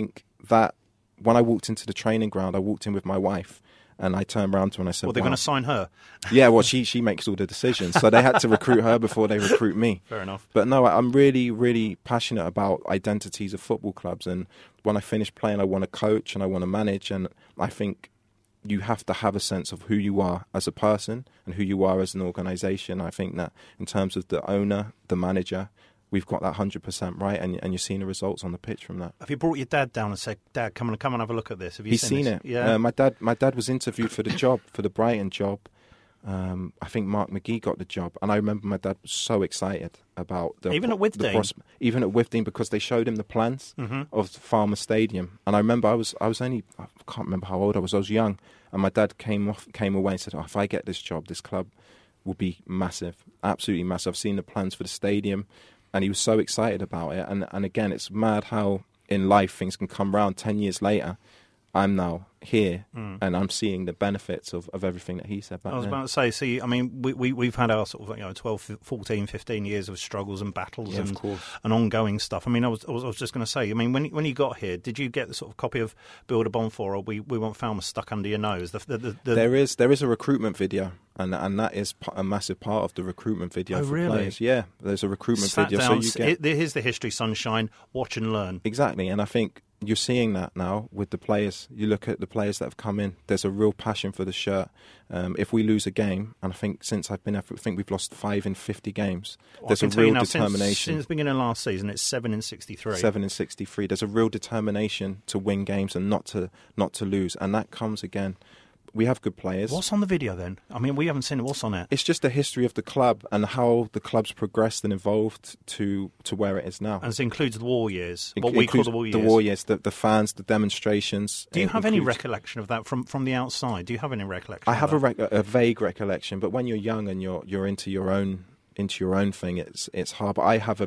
that when I walked into the training ground, I walked in with my wife. And I turned around to her and I said, well, they're going to sign her. Yeah, well, she makes all the decisions. So they had to recruit her before they recruit me. Fair enough. But no, I'm really, really passionate about identities of football clubs. And when I finish playing, I want to coach and I want to manage. And I think you have to have a sense of who you are as a person and who you are as an organisation. I think that in terms of the owner, the manager, we've got that 100% right, and you're seeing the results on the pitch from that. Have you brought your dad down and said, "Dad, come and have a look at this"? Have you He's seen this? it. Yeah. My dad was interviewed for the job, for the Brighton job. I think Mark McGee got the job, and I remember my dad was so excited about even at Withdean, even at Withdean, because they showed him the plans of Farmer Stadium, and I remember I was only, I can't remember how old I was young, and my dad came away and said, "Oh, if I get this job, this club will be massive, absolutely massive. I've seen the plans for the stadium." And he was so excited about it. And again, it's mad how in life things can come round 10 years later. I'm now here and I'm seeing the benefits of everything that he said back then. I was about to say, see, I mean, we've had our sort of 12, 14, 15 years of struggles and battles and ongoing stuff. I mean, I was just going to say, I mean, when you got here, did you get the sort of copy of Build a Bonfire or We Want Falmouth stuck under your nose? There is a recruitment video. And that is a massive part of the recruitment video for players. Yeah, there's a recruitment video. Down, so here's the history, sunshine, watch and learn. Exactly, and I think you're seeing that now with the players. You look at the players that have come in, there's a real passion for the shirt. If we lose a game, and I think since I've been here, I think we've lost 5 in 50 games. There's a real determination. Since beginning of last season, it's 7 in 63. 7 in 63. There's a real determination to win games and not to lose, and that comes again. We have good players. What's on the video then? I mean, we haven't seen it. What's on it? It's just the history of the club and how the club's progressed and evolved to where it is now. And it includes the war years. What we call the war years. The war years, the fans, the demonstrations. Do you have any recollection of that from the outside? Do you have any recollection? I have a vague recollection, but when you're young and you're into your own thing, it's hard. But I have a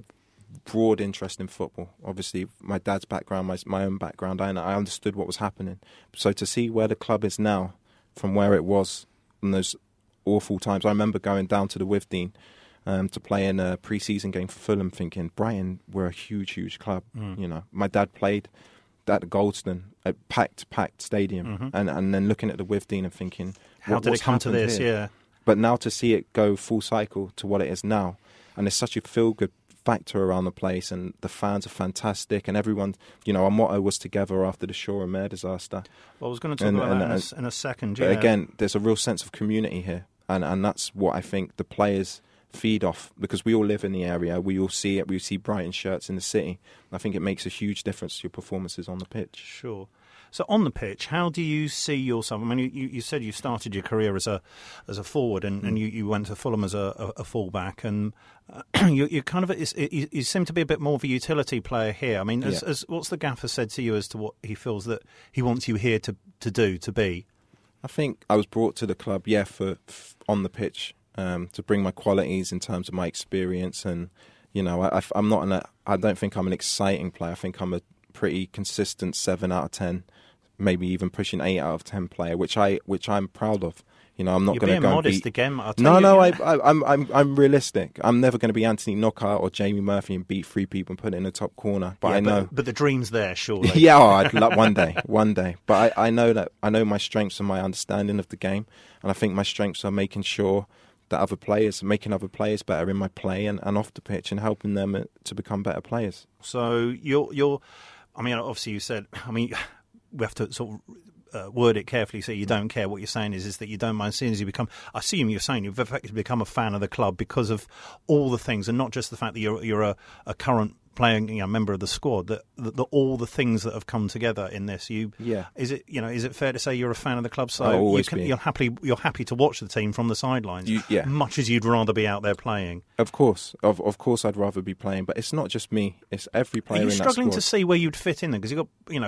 broad interest in football. Obviously, my dad's background, my own background, I understood what was happening. So to see where the club is now from where it was in those awful times. I remember going down to the Withdean to play in a pre-season game for Fulham, thinking Brighton were a huge club. My dad played at Goldstone, a packed stadium, and then looking at the Withdean and thinking, how did it come to this? Here? Yeah. But now to see it go full cycle to what it is now, and there's such a feel-good factor around the place, and the fans are fantastic, and everyone, our motto was together after the Shore Mare disaster. Well, I was going to talk about that in a second. But again, there's a real sense of community here, and that's what I think the players feed off, because we all live in the area, we all see it, we see Brighton shirts in the city. I think it makes a huge difference to your performances on the pitch. Sure. So on the pitch, how do you see yourself? I mean, you said you started your career as a forward, and you went to Fulham as a fullback, and you kind of you seem to be a bit more of a utility player here. I mean, as what's the gaffer said to you as to what he feels that he wants you here to be? I think I was brought to the club, for on the pitch, to bring my qualities in terms of my experience, and I'm not I don't think I'm an exciting player. I think I'm a pretty consistent 7 out of 10, maybe even pushing 8 out of 10 player, which I'm proud of. I'm not going to go modest and beat... again. I'm realistic. I'm never going to be Anthony Knockaert or Jamie Murphy and beat 3 people and put it in the top corner. But I know. But the dream's there, surely. I'd love one day. But I know that I know my strengths and my understanding of the game, and I think my strengths are making sure that making other players better in my play and off the pitch, and helping them to become better players. So you're. I mean, obviously you said. I mean, we have to sort of word it carefully so you don't care. What you're saying is that you don't mind seeing as you become. I assume you're saying you've effectively become a fan of the club because of all the things, and not just the fact that you're a current playing member of the squad. That all the things that have come together in this. Is it fair to say you're a fan of the club? So you're happy to watch the team from the sidelines, much as you'd rather be out there playing. Of course, I'd rather be playing, but it's not just me; it's every player. Are you struggling to see where you'd fit in there? Because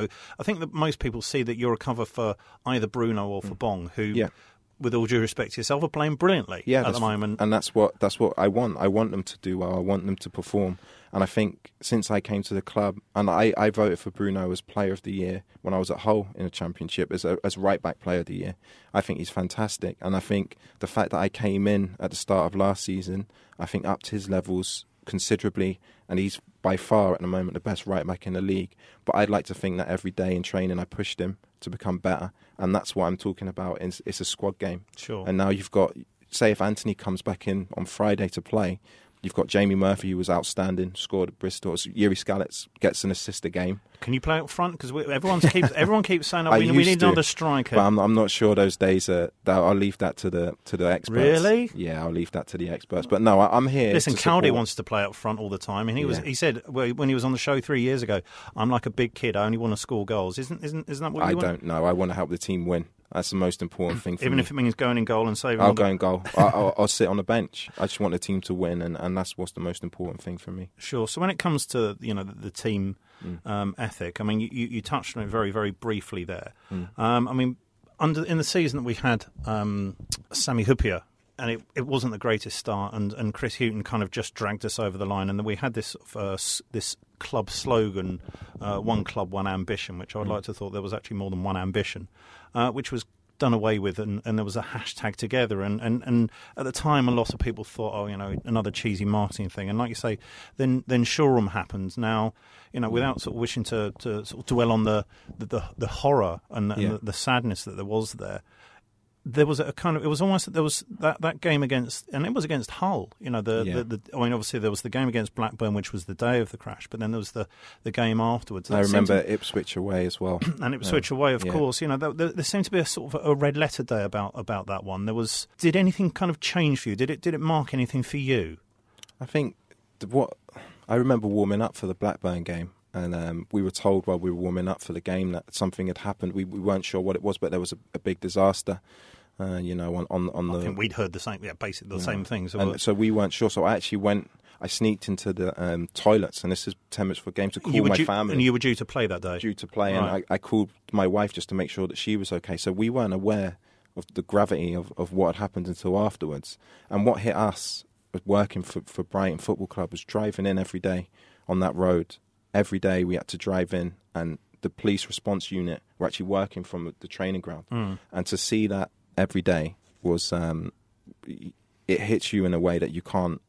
I think that most people see that you're a cover for either Bruno or for Bong, who. Yeah. With all due respect to yourself, are playing brilliantly at the moment. And that's what I want. I want them to do well. I want them to perform. And I think since I came to the club, and I voted for Bruno as Player of the Year when I was at Hull in the Championship, as right-back Player of the Year. I think he's fantastic. And I think the fact that I came in at the start of last season, I think upped his levels considerably, and he's by far at the moment the best right-back in the league. But I'd like to think that every day in training I pushed him to become better, and that's what I'm talking about. It's a squad game. Sure. And now you've got, say if Anthony comes back in on Friday to play, you've got Jamie Murphy, who was outstanding, scored at Bristol. Yuri Skalitz gets an assist a game. Can you play up front? Because everyone keeps saying, we need another striker. But I'm not sure those days are. I'll leave that to the experts. Really? Yeah, I'll leave that to the experts. But no, I'm here. Listen, Caldy wants to play up front all the time, and he said when he was on the show 3 years ago, I'm like a big kid. I only want to score goals. Isn't that what you want? I don't know. I want to help the team win. That's the most important thing for me. Even if it means going in goal and saving. I'll go in goal. I'll sit on the bench. I just want the team to win, and that's what's the most important thing for me. Sure. So when it comes to the team ethic, I mean, you touched on it very, very briefly there. I mean, in the season that we had Sami Hyypiä, and it wasn't the greatest start, and Chris Hughton kind of just dragged us over the line, and then we had this club slogan, one club, one ambition, which I'd like to thought there was actually more than one ambition, which was done away with, and there was a hashtag together, and at the time a lot of people thought, another cheesy marketing thing, and like you say, then Shoreham happened. Now, without sort of wishing to sort of dwell on the horror and the sadness that there was there. There was it was almost that there was that game against Hull. I mean, obviously there was the game against Blackburn, which was the day of the crash, but then there was the game afterwards. I remember Ipswich away as well. And Ipswich away, of course. There seemed to be a sort of a red letter day about that one. Did anything kind of change for you? Did it mark anything for you? I think I remember warming up for the Blackburn game. And we were told while we were warming up for the game that something had happened. We weren't sure what it was, but there was a big disaster. On the. I think we'd heard the same, basically the same thing. So we weren't sure. So I actually I sneaked into the toilets, and this is 10 minutes for game to call my family. And you were due to play that day. Due to play, right. And I called my wife just to make sure that she was okay. So we weren't aware of the gravity of what had happened until afterwards. And what hit us working for Brighton Football Club was driving in every day on that road. Every day we had to drive in, and the police response unit were actually working from the training ground. And to see that every day was, it hits you in a way that you can't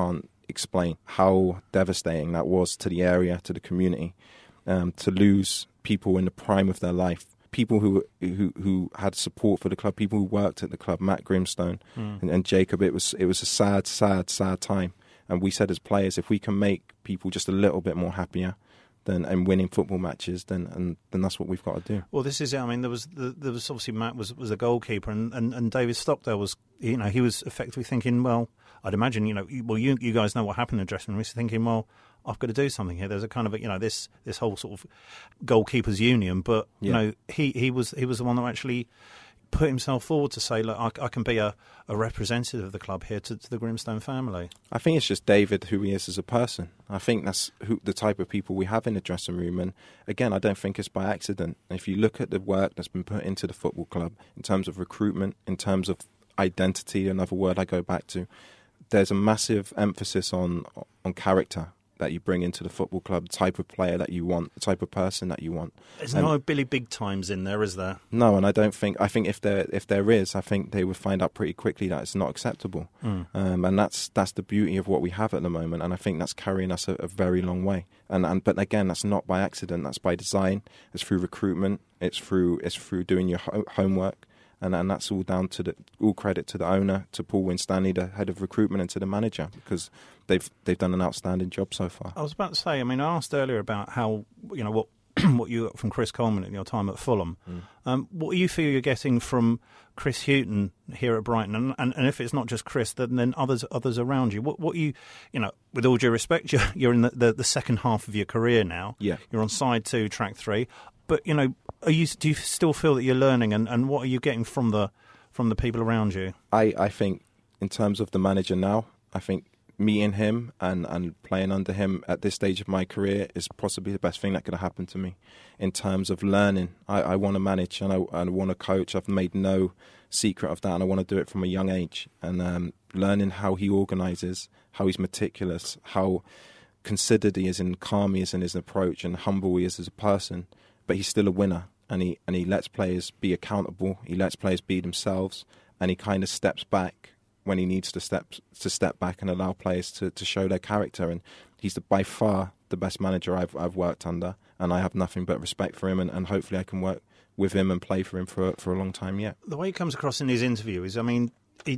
explain how devastating that was to the area, to the community, to lose people in the prime of their life. People who had support for the club, people who worked at the club, Matt Grimstone and Jacob. It was a sad time. And we said as players, if we can make people just a little bit more happier and winning football matches, then that's what we've got to do. Well, this is it. I mean, there was obviously Matt was a goalkeeper, and David Stockdale was, he was effectively thinking, well, I'd imagine, you guys know what happened in the dressing room. He's thinking, well, I've got to do something here. There's a kind of this whole sort of goalkeepers union, but he was the one that actually put himself forward to say, look, I can be a representative of the club here to the Grimstone family. I think it's just David, who he is as a person. I think that's the type of people we have in the dressing room. And again, I don't think it's by accident. If you look at the work that's been put into the football club in terms of recruitment, in terms of identity, another word I go back to, there's a massive emphasis on character that you bring into the football club, the type of player that you want, the type of person that you want. There's no Billy Big Times in there, is there? No, and I think if there is, I think they would find out pretty quickly that it's not acceptable. And that's the beauty of what we have at the moment, and I think that's carrying us a very long way. But again, that's not by accident, that's by design. It's through recruitment, it's through doing your homework. And that's all down to all credit to the owner, to Paul Winstanley, the head of recruitment, and to the manager, because they've done an outstanding job so far. I was about to say, I mean, I asked earlier about how, what you got from Chris Coleman at your time at Fulham. What do you feel you're getting from Chris Hughton here at Brighton? And if it's not just Chris, then others around you. What you with all due respect, you're in the second half of your career now. Yeah. You're on side 2, track 3. But, do you still feel that you're learning, and what are you getting from the people around you? I think in terms of the manager now, I think meeting him and playing under him at this stage of my career is possibly the best thing that could have happened to me. In terms of learning, I want to manage and I want to coach. I've made no secret of that, and I want to do it from a young age. And learning how he organises, how he's meticulous, how considered he is and calm he is in his approach, and humble he is as a person. But he's still a winner, and he lets players be accountable. He lets players be themselves, and he kind of steps back when he needs to step back and allow players to show their character. And he's by far the best manager I've worked under, and I have nothing but respect for him. And hopefully I can work with him and play for him for a long time yet. The way he comes across in his interviews, I mean,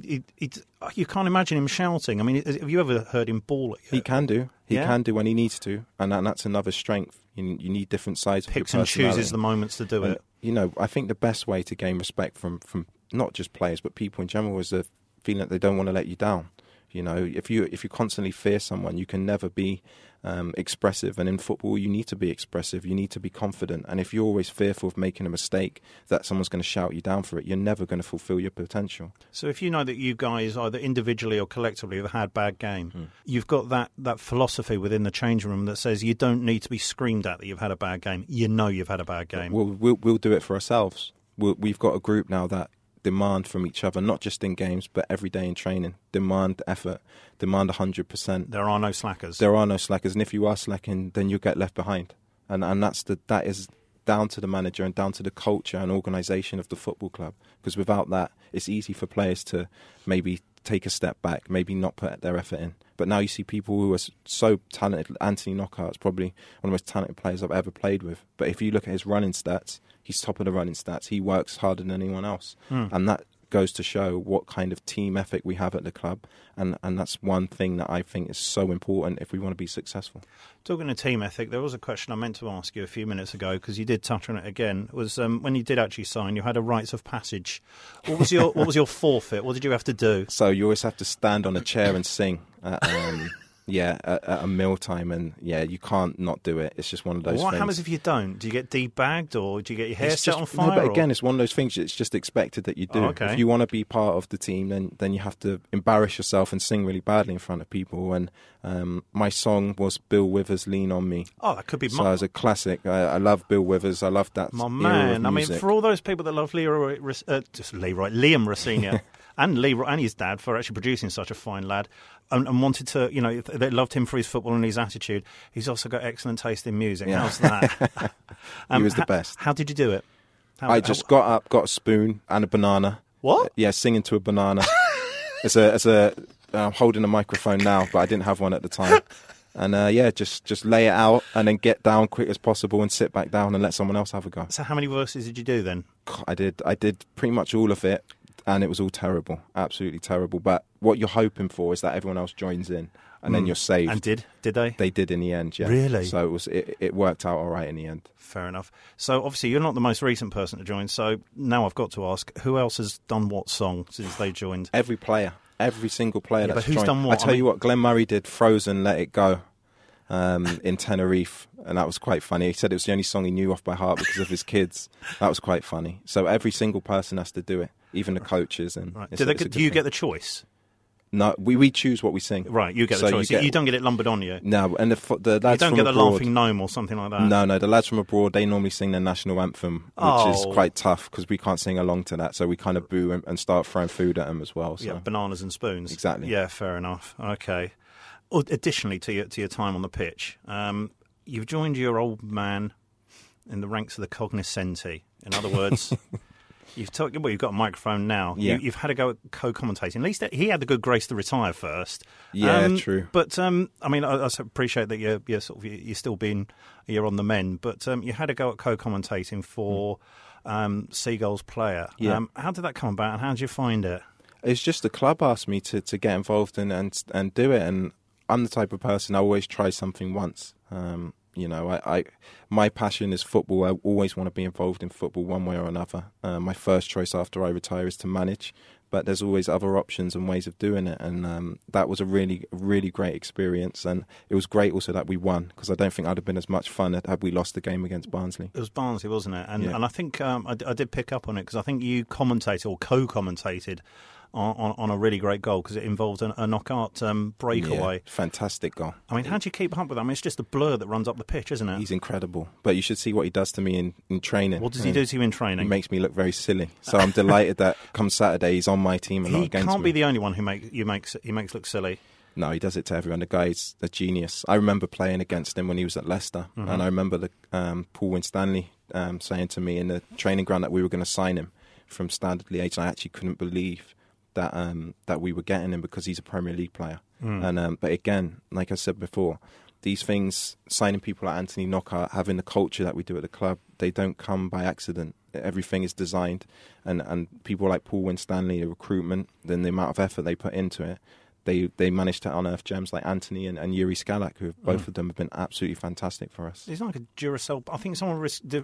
you can't imagine him shouting. I mean, have you ever heard him bawl at you? He can do. He can do when he needs to, and that's another strength. You need different sides of your personality. Picks and chooses the moments to do it. I think the best way to gain respect from not just players but people in general is the feeling that they don't want to let you down. If you constantly fear someone, you can never be expressive. And in football, you need to be expressive. You need to be confident. And if you're always fearful of making a mistake, that someone's going to shout you down for it, you're never going to fulfil your potential. So if you know that you guys, either individually or collectively, have had bad game, you've got that philosophy within the changing room that says you don't need to be screamed at that you've had a bad game. You know you've had a bad game. We'll do it for ourselves. We've got a group now that demand from each other, not just in games, but every day in training. Demand effort, demand 100%. There are no slackers. There are no slackers, and if you are slacking, then you'll get left behind. And that is down to the manager and down to the culture and organisation of the football club. Because without that, it's easy for players to maybe take a step back, maybe not put their effort in. But now you see people who are so talented. Anthony Knockaert's probably one of the most talented players I've ever played with. But if you look at his running stats, he's top of the running stats. He works harder than anyone else. And that goes to show what kind of team ethic we have at the club. And that's one thing that I think is so important if we want to be successful. Talking of team ethic, there was a question I meant to ask you a few minutes ago, because you did touch on it again. It was when you did actually sign, you had a rites of passage. What was your forfeit? What did you have to do? So you always have to stand on a chair and sing. At a mealtime, and you can't not do it. It's just one of those things. What happens if you don't? Do you get debagged, or do you get your hair set on fire? No, but again, it's one of those things. It's just expected that you do. Oh, okay. If you want to be part of the team, then you have to embarrass yourself and sing really badly in front of people. And my song was Bill Withers' "Lean on Me." Oh, that could be. So it's a classic. I love Bill Withers. I love that. My man. I mean, for all those people that love Liam Rossini. and Leroy and his dad for actually producing such a fine lad, and wanted to, they loved him for his football and his attitude. He's also got excellent taste in music. Yeah. How's that? He was the best. How did you do it? I just got up, got a spoon and a banana. What? Yeah, singing to a banana. I'm holding a microphone now, but I didn't have one at the time. And just lay it out and then get down quick as possible and sit back down and let someone else have a go. So how many verses did you do then? I did pretty much all of it, and it was all terrible, absolutely terrible. But what you're hoping for is that everyone else joins in, and then you're saved. And did they? They did in the end, yeah. Really? So it worked out all right in the end. Fair enough. So obviously you're not the most recent person to join. So now I've got to ask, who else has done what song since they joined? Every player. Every single player Yeah, that's but who's joined. done what? I tell you what, Glenn Murray did Frozen, Let It Go in Tenerife, and that was quite funny. He said it was the only song he knew off by heart because of his kids. That was quite funny. So every single person has to do it, even the coaches. And Right. Do you get the choice? No, we choose what we sing. Right, you get the choice. You don't get it lumbered on you. No, and the lads You don't from get the abroad, Laughing Gnome or something like that. No, the lads from abroad, they normally sing their national anthem, which is quite tough because we can't sing along to that. So we kind of boo and start throwing food at them as well. So. Yeah, bananas and spoons. Exactly. Yeah, fair enough. Okay. Additionally to your time on the pitch, you've joined your old man in the ranks of the cognoscenti. In other words, you've got a microphone now. Yeah. You've had a go at co-commentating. At least he had the good grace to retire first. Yeah, true. But I mean, I appreciate that you're still you're on the mend. But you had a go at co-commentating for Seagulls Player. Yeah. How did that come about, and how did you find it? It's just the club asked me to get involved and do it, and I'm the type of person I always try something once. My passion is football. I always want to be involved in football one way or another. My first choice after I retire is to manage, but there's always other options and ways of doing it. And that was a really, really great experience. And it was great also that we won, because I don't think I'd have been as much fun had we lost the game against Barnsley. It was Barnsley, wasn't it? And Yeah. and I think I did pick up on it, because I think you commentated or co-commentated on a really great goal, because it involved a knockout breakaway. Yeah, fantastic goal. I mean, how do you keep up with that? I mean, it's just a blur that runs up the pitch, isn't it? He's incredible. But you should see what he does to me in training. What does he do to you in He training? makes me look very silly. So I'm delighted that come Saturday he's on my team and not He against can't me. be the only one who makes look silly. No, he does it to everyone. The guy's a genius. I remember playing against him when he was at Leicester, and I remember Paul Winstanley saying to me in the training ground that we were going to sign him from Standard Liège, and I actually couldn't believe that we were getting him, because he's a Premier League player. And but again, like I said before, these things, signing people like Anthony Knockaert, having the culture that we do at the club, they don't come by accident. Everything is designed, and people like Paul Winstanley, the recruitment, then the amount of effort they put into it, they managed to unearth gems like Anthony and Yuri Skalak, who both of them have been absolutely fantastic for us. He's like a Duracell. I think someone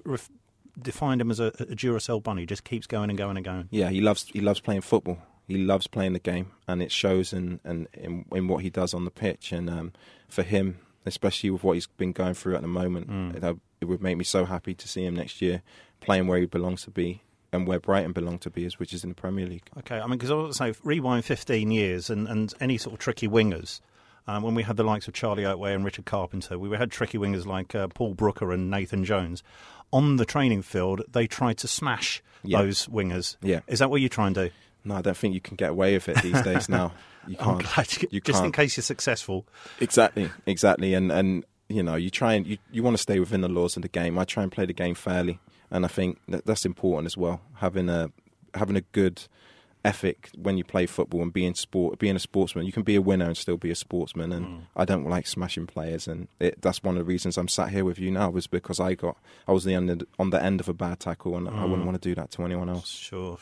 defined him as a Duracell bunny. He just keeps going and going and going. Yeah, he loves playing football. He loves playing the game, and it shows in what he does on the pitch. And for him, especially with what he's been going through at the moment, it would make me so happy to see him next year playing where he belongs to be and where Brighton belong to be, which is in the Premier League. Okay, I mean, because I was going to say, rewind 15 years and any sort of tricky wingers. When we had the likes of Charlie Oatway and Richard Carpenter, we had tricky wingers like Paul Brooker and Nathan Jones. On the training field, they tried to smash those wingers. Yeah. Is that what you try and do? No, I don't think you can get away with it these days now. You can't. I'm glad you just can't. in case you're successful. Exactly. And you try and you want to stay within the laws of the game. I try and play the game fairly, and I think that's important as well. Having a good ethic when you play football and being a sportsman. You can be a winner and still be a sportsman, and I don't like smashing players, and that's one of the reasons I'm sat here with you now, was because I was on the end of a bad tackle, and I wouldn't want to do that to anyone else. Sure.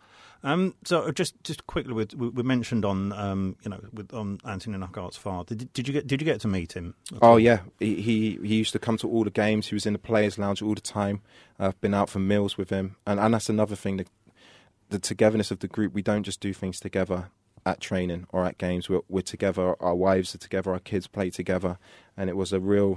So just quickly, we mentioned on on Anthony Knockaert's father. Did you get to meet him? Oh yeah, he used to come to all the games. He was in the players' lounge all the time. I've been out for meals with him, and that's another thing. The togetherness of the group. We don't just do things together at training or at games. We're together. Our wives are together. Our kids play together, and it was a real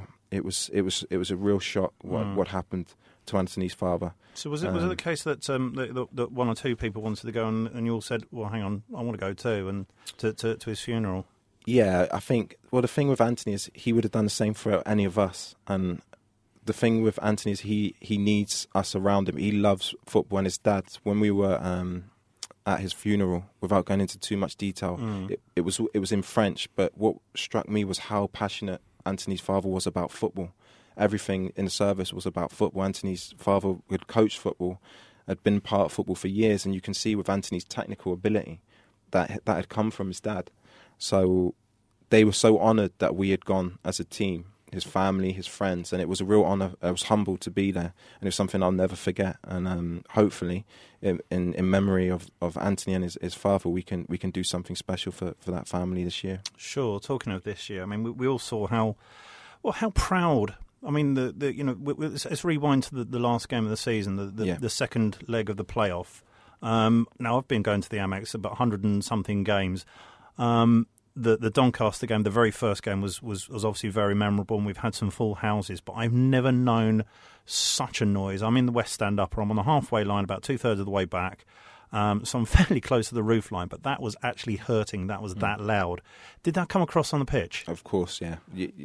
shock what happened to Anthony's father. So was it the case that that one or two people wanted to go and you all said, well, hang on, I want to go too, and to his funeral? Yeah, I think. Well, the thing with Anthony is he would have done the same for any of us, and the thing with Anthony is he needs us around him. He loves football, and his dad, when we were at his funeral, without going into too much detail. It was in French, but what struck me was how passionate Anthony's father was about football. Everything in the service was about football. Anthony's father had coached football, had been part of football for years, and you can see with Anthony's technical ability that had come from his dad. So they were so honoured that we had gone as a team, his family, his friends, and it was a real honour. I was humbled to be there, and it was something I'll never forget. And hopefully, in memory of Anthony and his father, we can do something special for that family this year. Sure. Talking of this year, I mean, we all saw how proud. I mean, let's rewind to the last game of the season, the second leg of the playoff. Now, I've been going to the Amex about 100 and something games. The Doncaster game, the very first game, was obviously very memorable, and we've had some full houses, but I've never known such a noise. I'm in the West Stand upper. I'm on the halfway line, about 2/3 of the way back. So I'm fairly close to the roof line, but that was actually hurting. That was that loud. Did that come across on the pitch? Of course, yeah.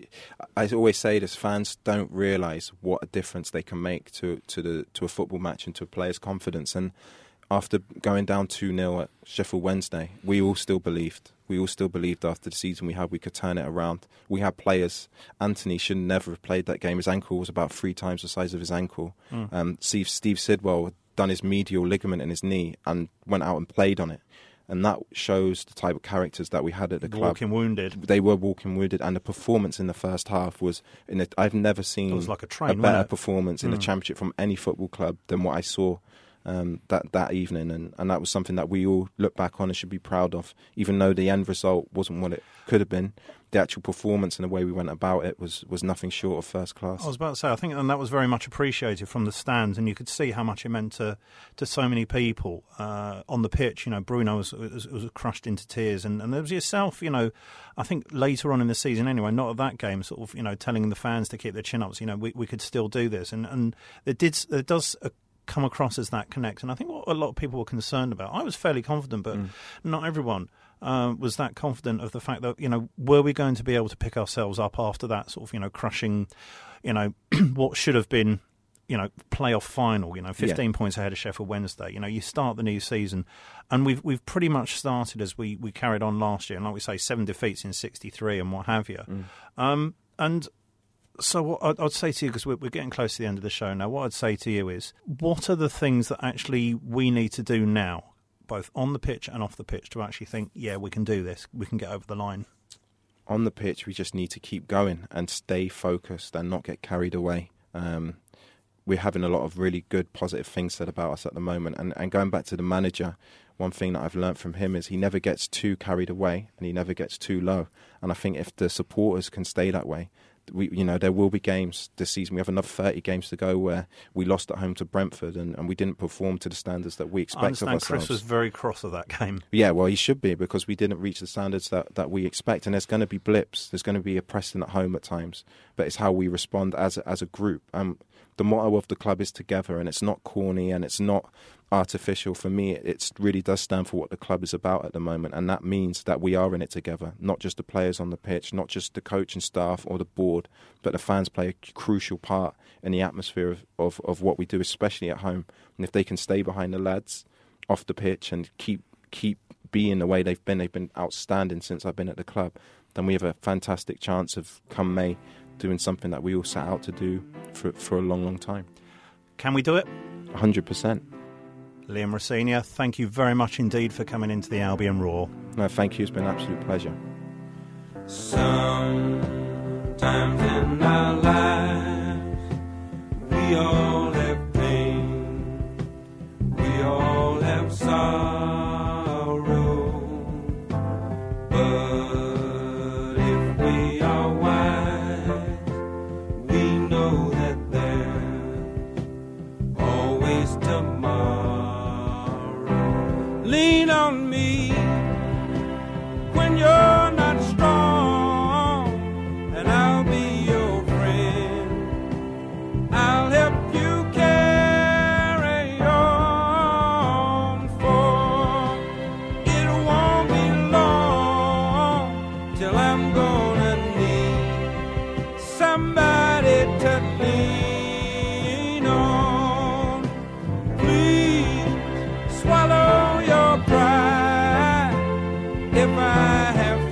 I always say this: fans don't realise what a difference they can make to a football match and to a player's confidence. And after going down 2-0 at Sheffield Wednesday, we all still believed. We all still believed after the season we could turn it around. We had players. Anthony should never have played that game. His ankle was about 3 times the size of his ankle. Steve Sidwell had done his medial ligament in his knee and went out and played on it. And that shows the type of characters that we had at the club. Walking wounded. They were walking wounded, and the performance in the first half was... I've never seen like a better performance in the Championship from any football club than what I saw that evening, and that was something that we all look back on and should be proud of. Even though the end result wasn't what it could have been, the actual performance and the way we went about it was nothing short of first class. I was about to say, I think, and that was very much appreciated from the stands, and you could see how much it meant to so many people on the pitch. You know, Bruno was crushed into tears, and there was yourself. You know, I think later on in the season, anyway, not at that game, sort of, you know, telling the fans to keep their chin ups. You know, we could still do this, and it does come across as that connect. And I think what a lot of people were concerned about, I was fairly confident, but not everyone was that confident of the fact that, you know, were we going to be able to pick ourselves up after that sort of, you know, crushing, you know, what should have been, you know, playoff final, you know, 15 points ahead of Sheffield Wednesday. You know, you start the new season, and we've pretty much started as we carried on last year, and like we say, 7 defeats in 63 and what have you. And so what I'd say to you, because we're getting close to the end of the show now, what I'd say to you is, what are the things that actually we need to do now, both on the pitch and off the pitch, to actually think, yeah, we can do this, we can get over the line? On the pitch, we just need to keep going and stay focused and not get carried away. We're having a lot of really good, positive things said about us at the moment. And going back to the manager, one thing that I've learnt from him is he never gets too carried away and he never gets too low. And I think if the supporters can stay that way, there will be games this season. We have another 30 games to go where we lost at home to Brentford and we didn't perform to the standards that we expect of ourselves. Chris was very cross of that game. Yeah, well, he should be, because we didn't reach the standards that we expect. And there's going to be blips. There's going to be a Preston at home at times. But it's how we respond as a group. The motto of the club is together, and it's not corny and it's not artificial. For me, it really does stand for what the club is about at the moment, and that means that we are in it together, not just the players on the pitch, not just the coach and staff or the board, but the fans play a crucial part in the atmosphere of what we do, especially at home. And if they can stay behind the lads off the pitch and keep being the way they've been outstanding since I've been at the club, then we have a fantastic chance of, come May, doing something that we all set out to do for a long, long time. Can we do it? 100%. Liam Rosenior, thank you very much indeed for coming into the Albion Roar. No, thank you. It's been an absolute pleasure. Sometimes in our lives, we all have pain, we all have sorrow, but if we are wise, we know that there's always tomorrow. Lean on me when you're not strong, and I'll be your friend. I'll help you carry on, for it won't be long till I'm gonna need somebody to lean on. Please swallow your pride. I have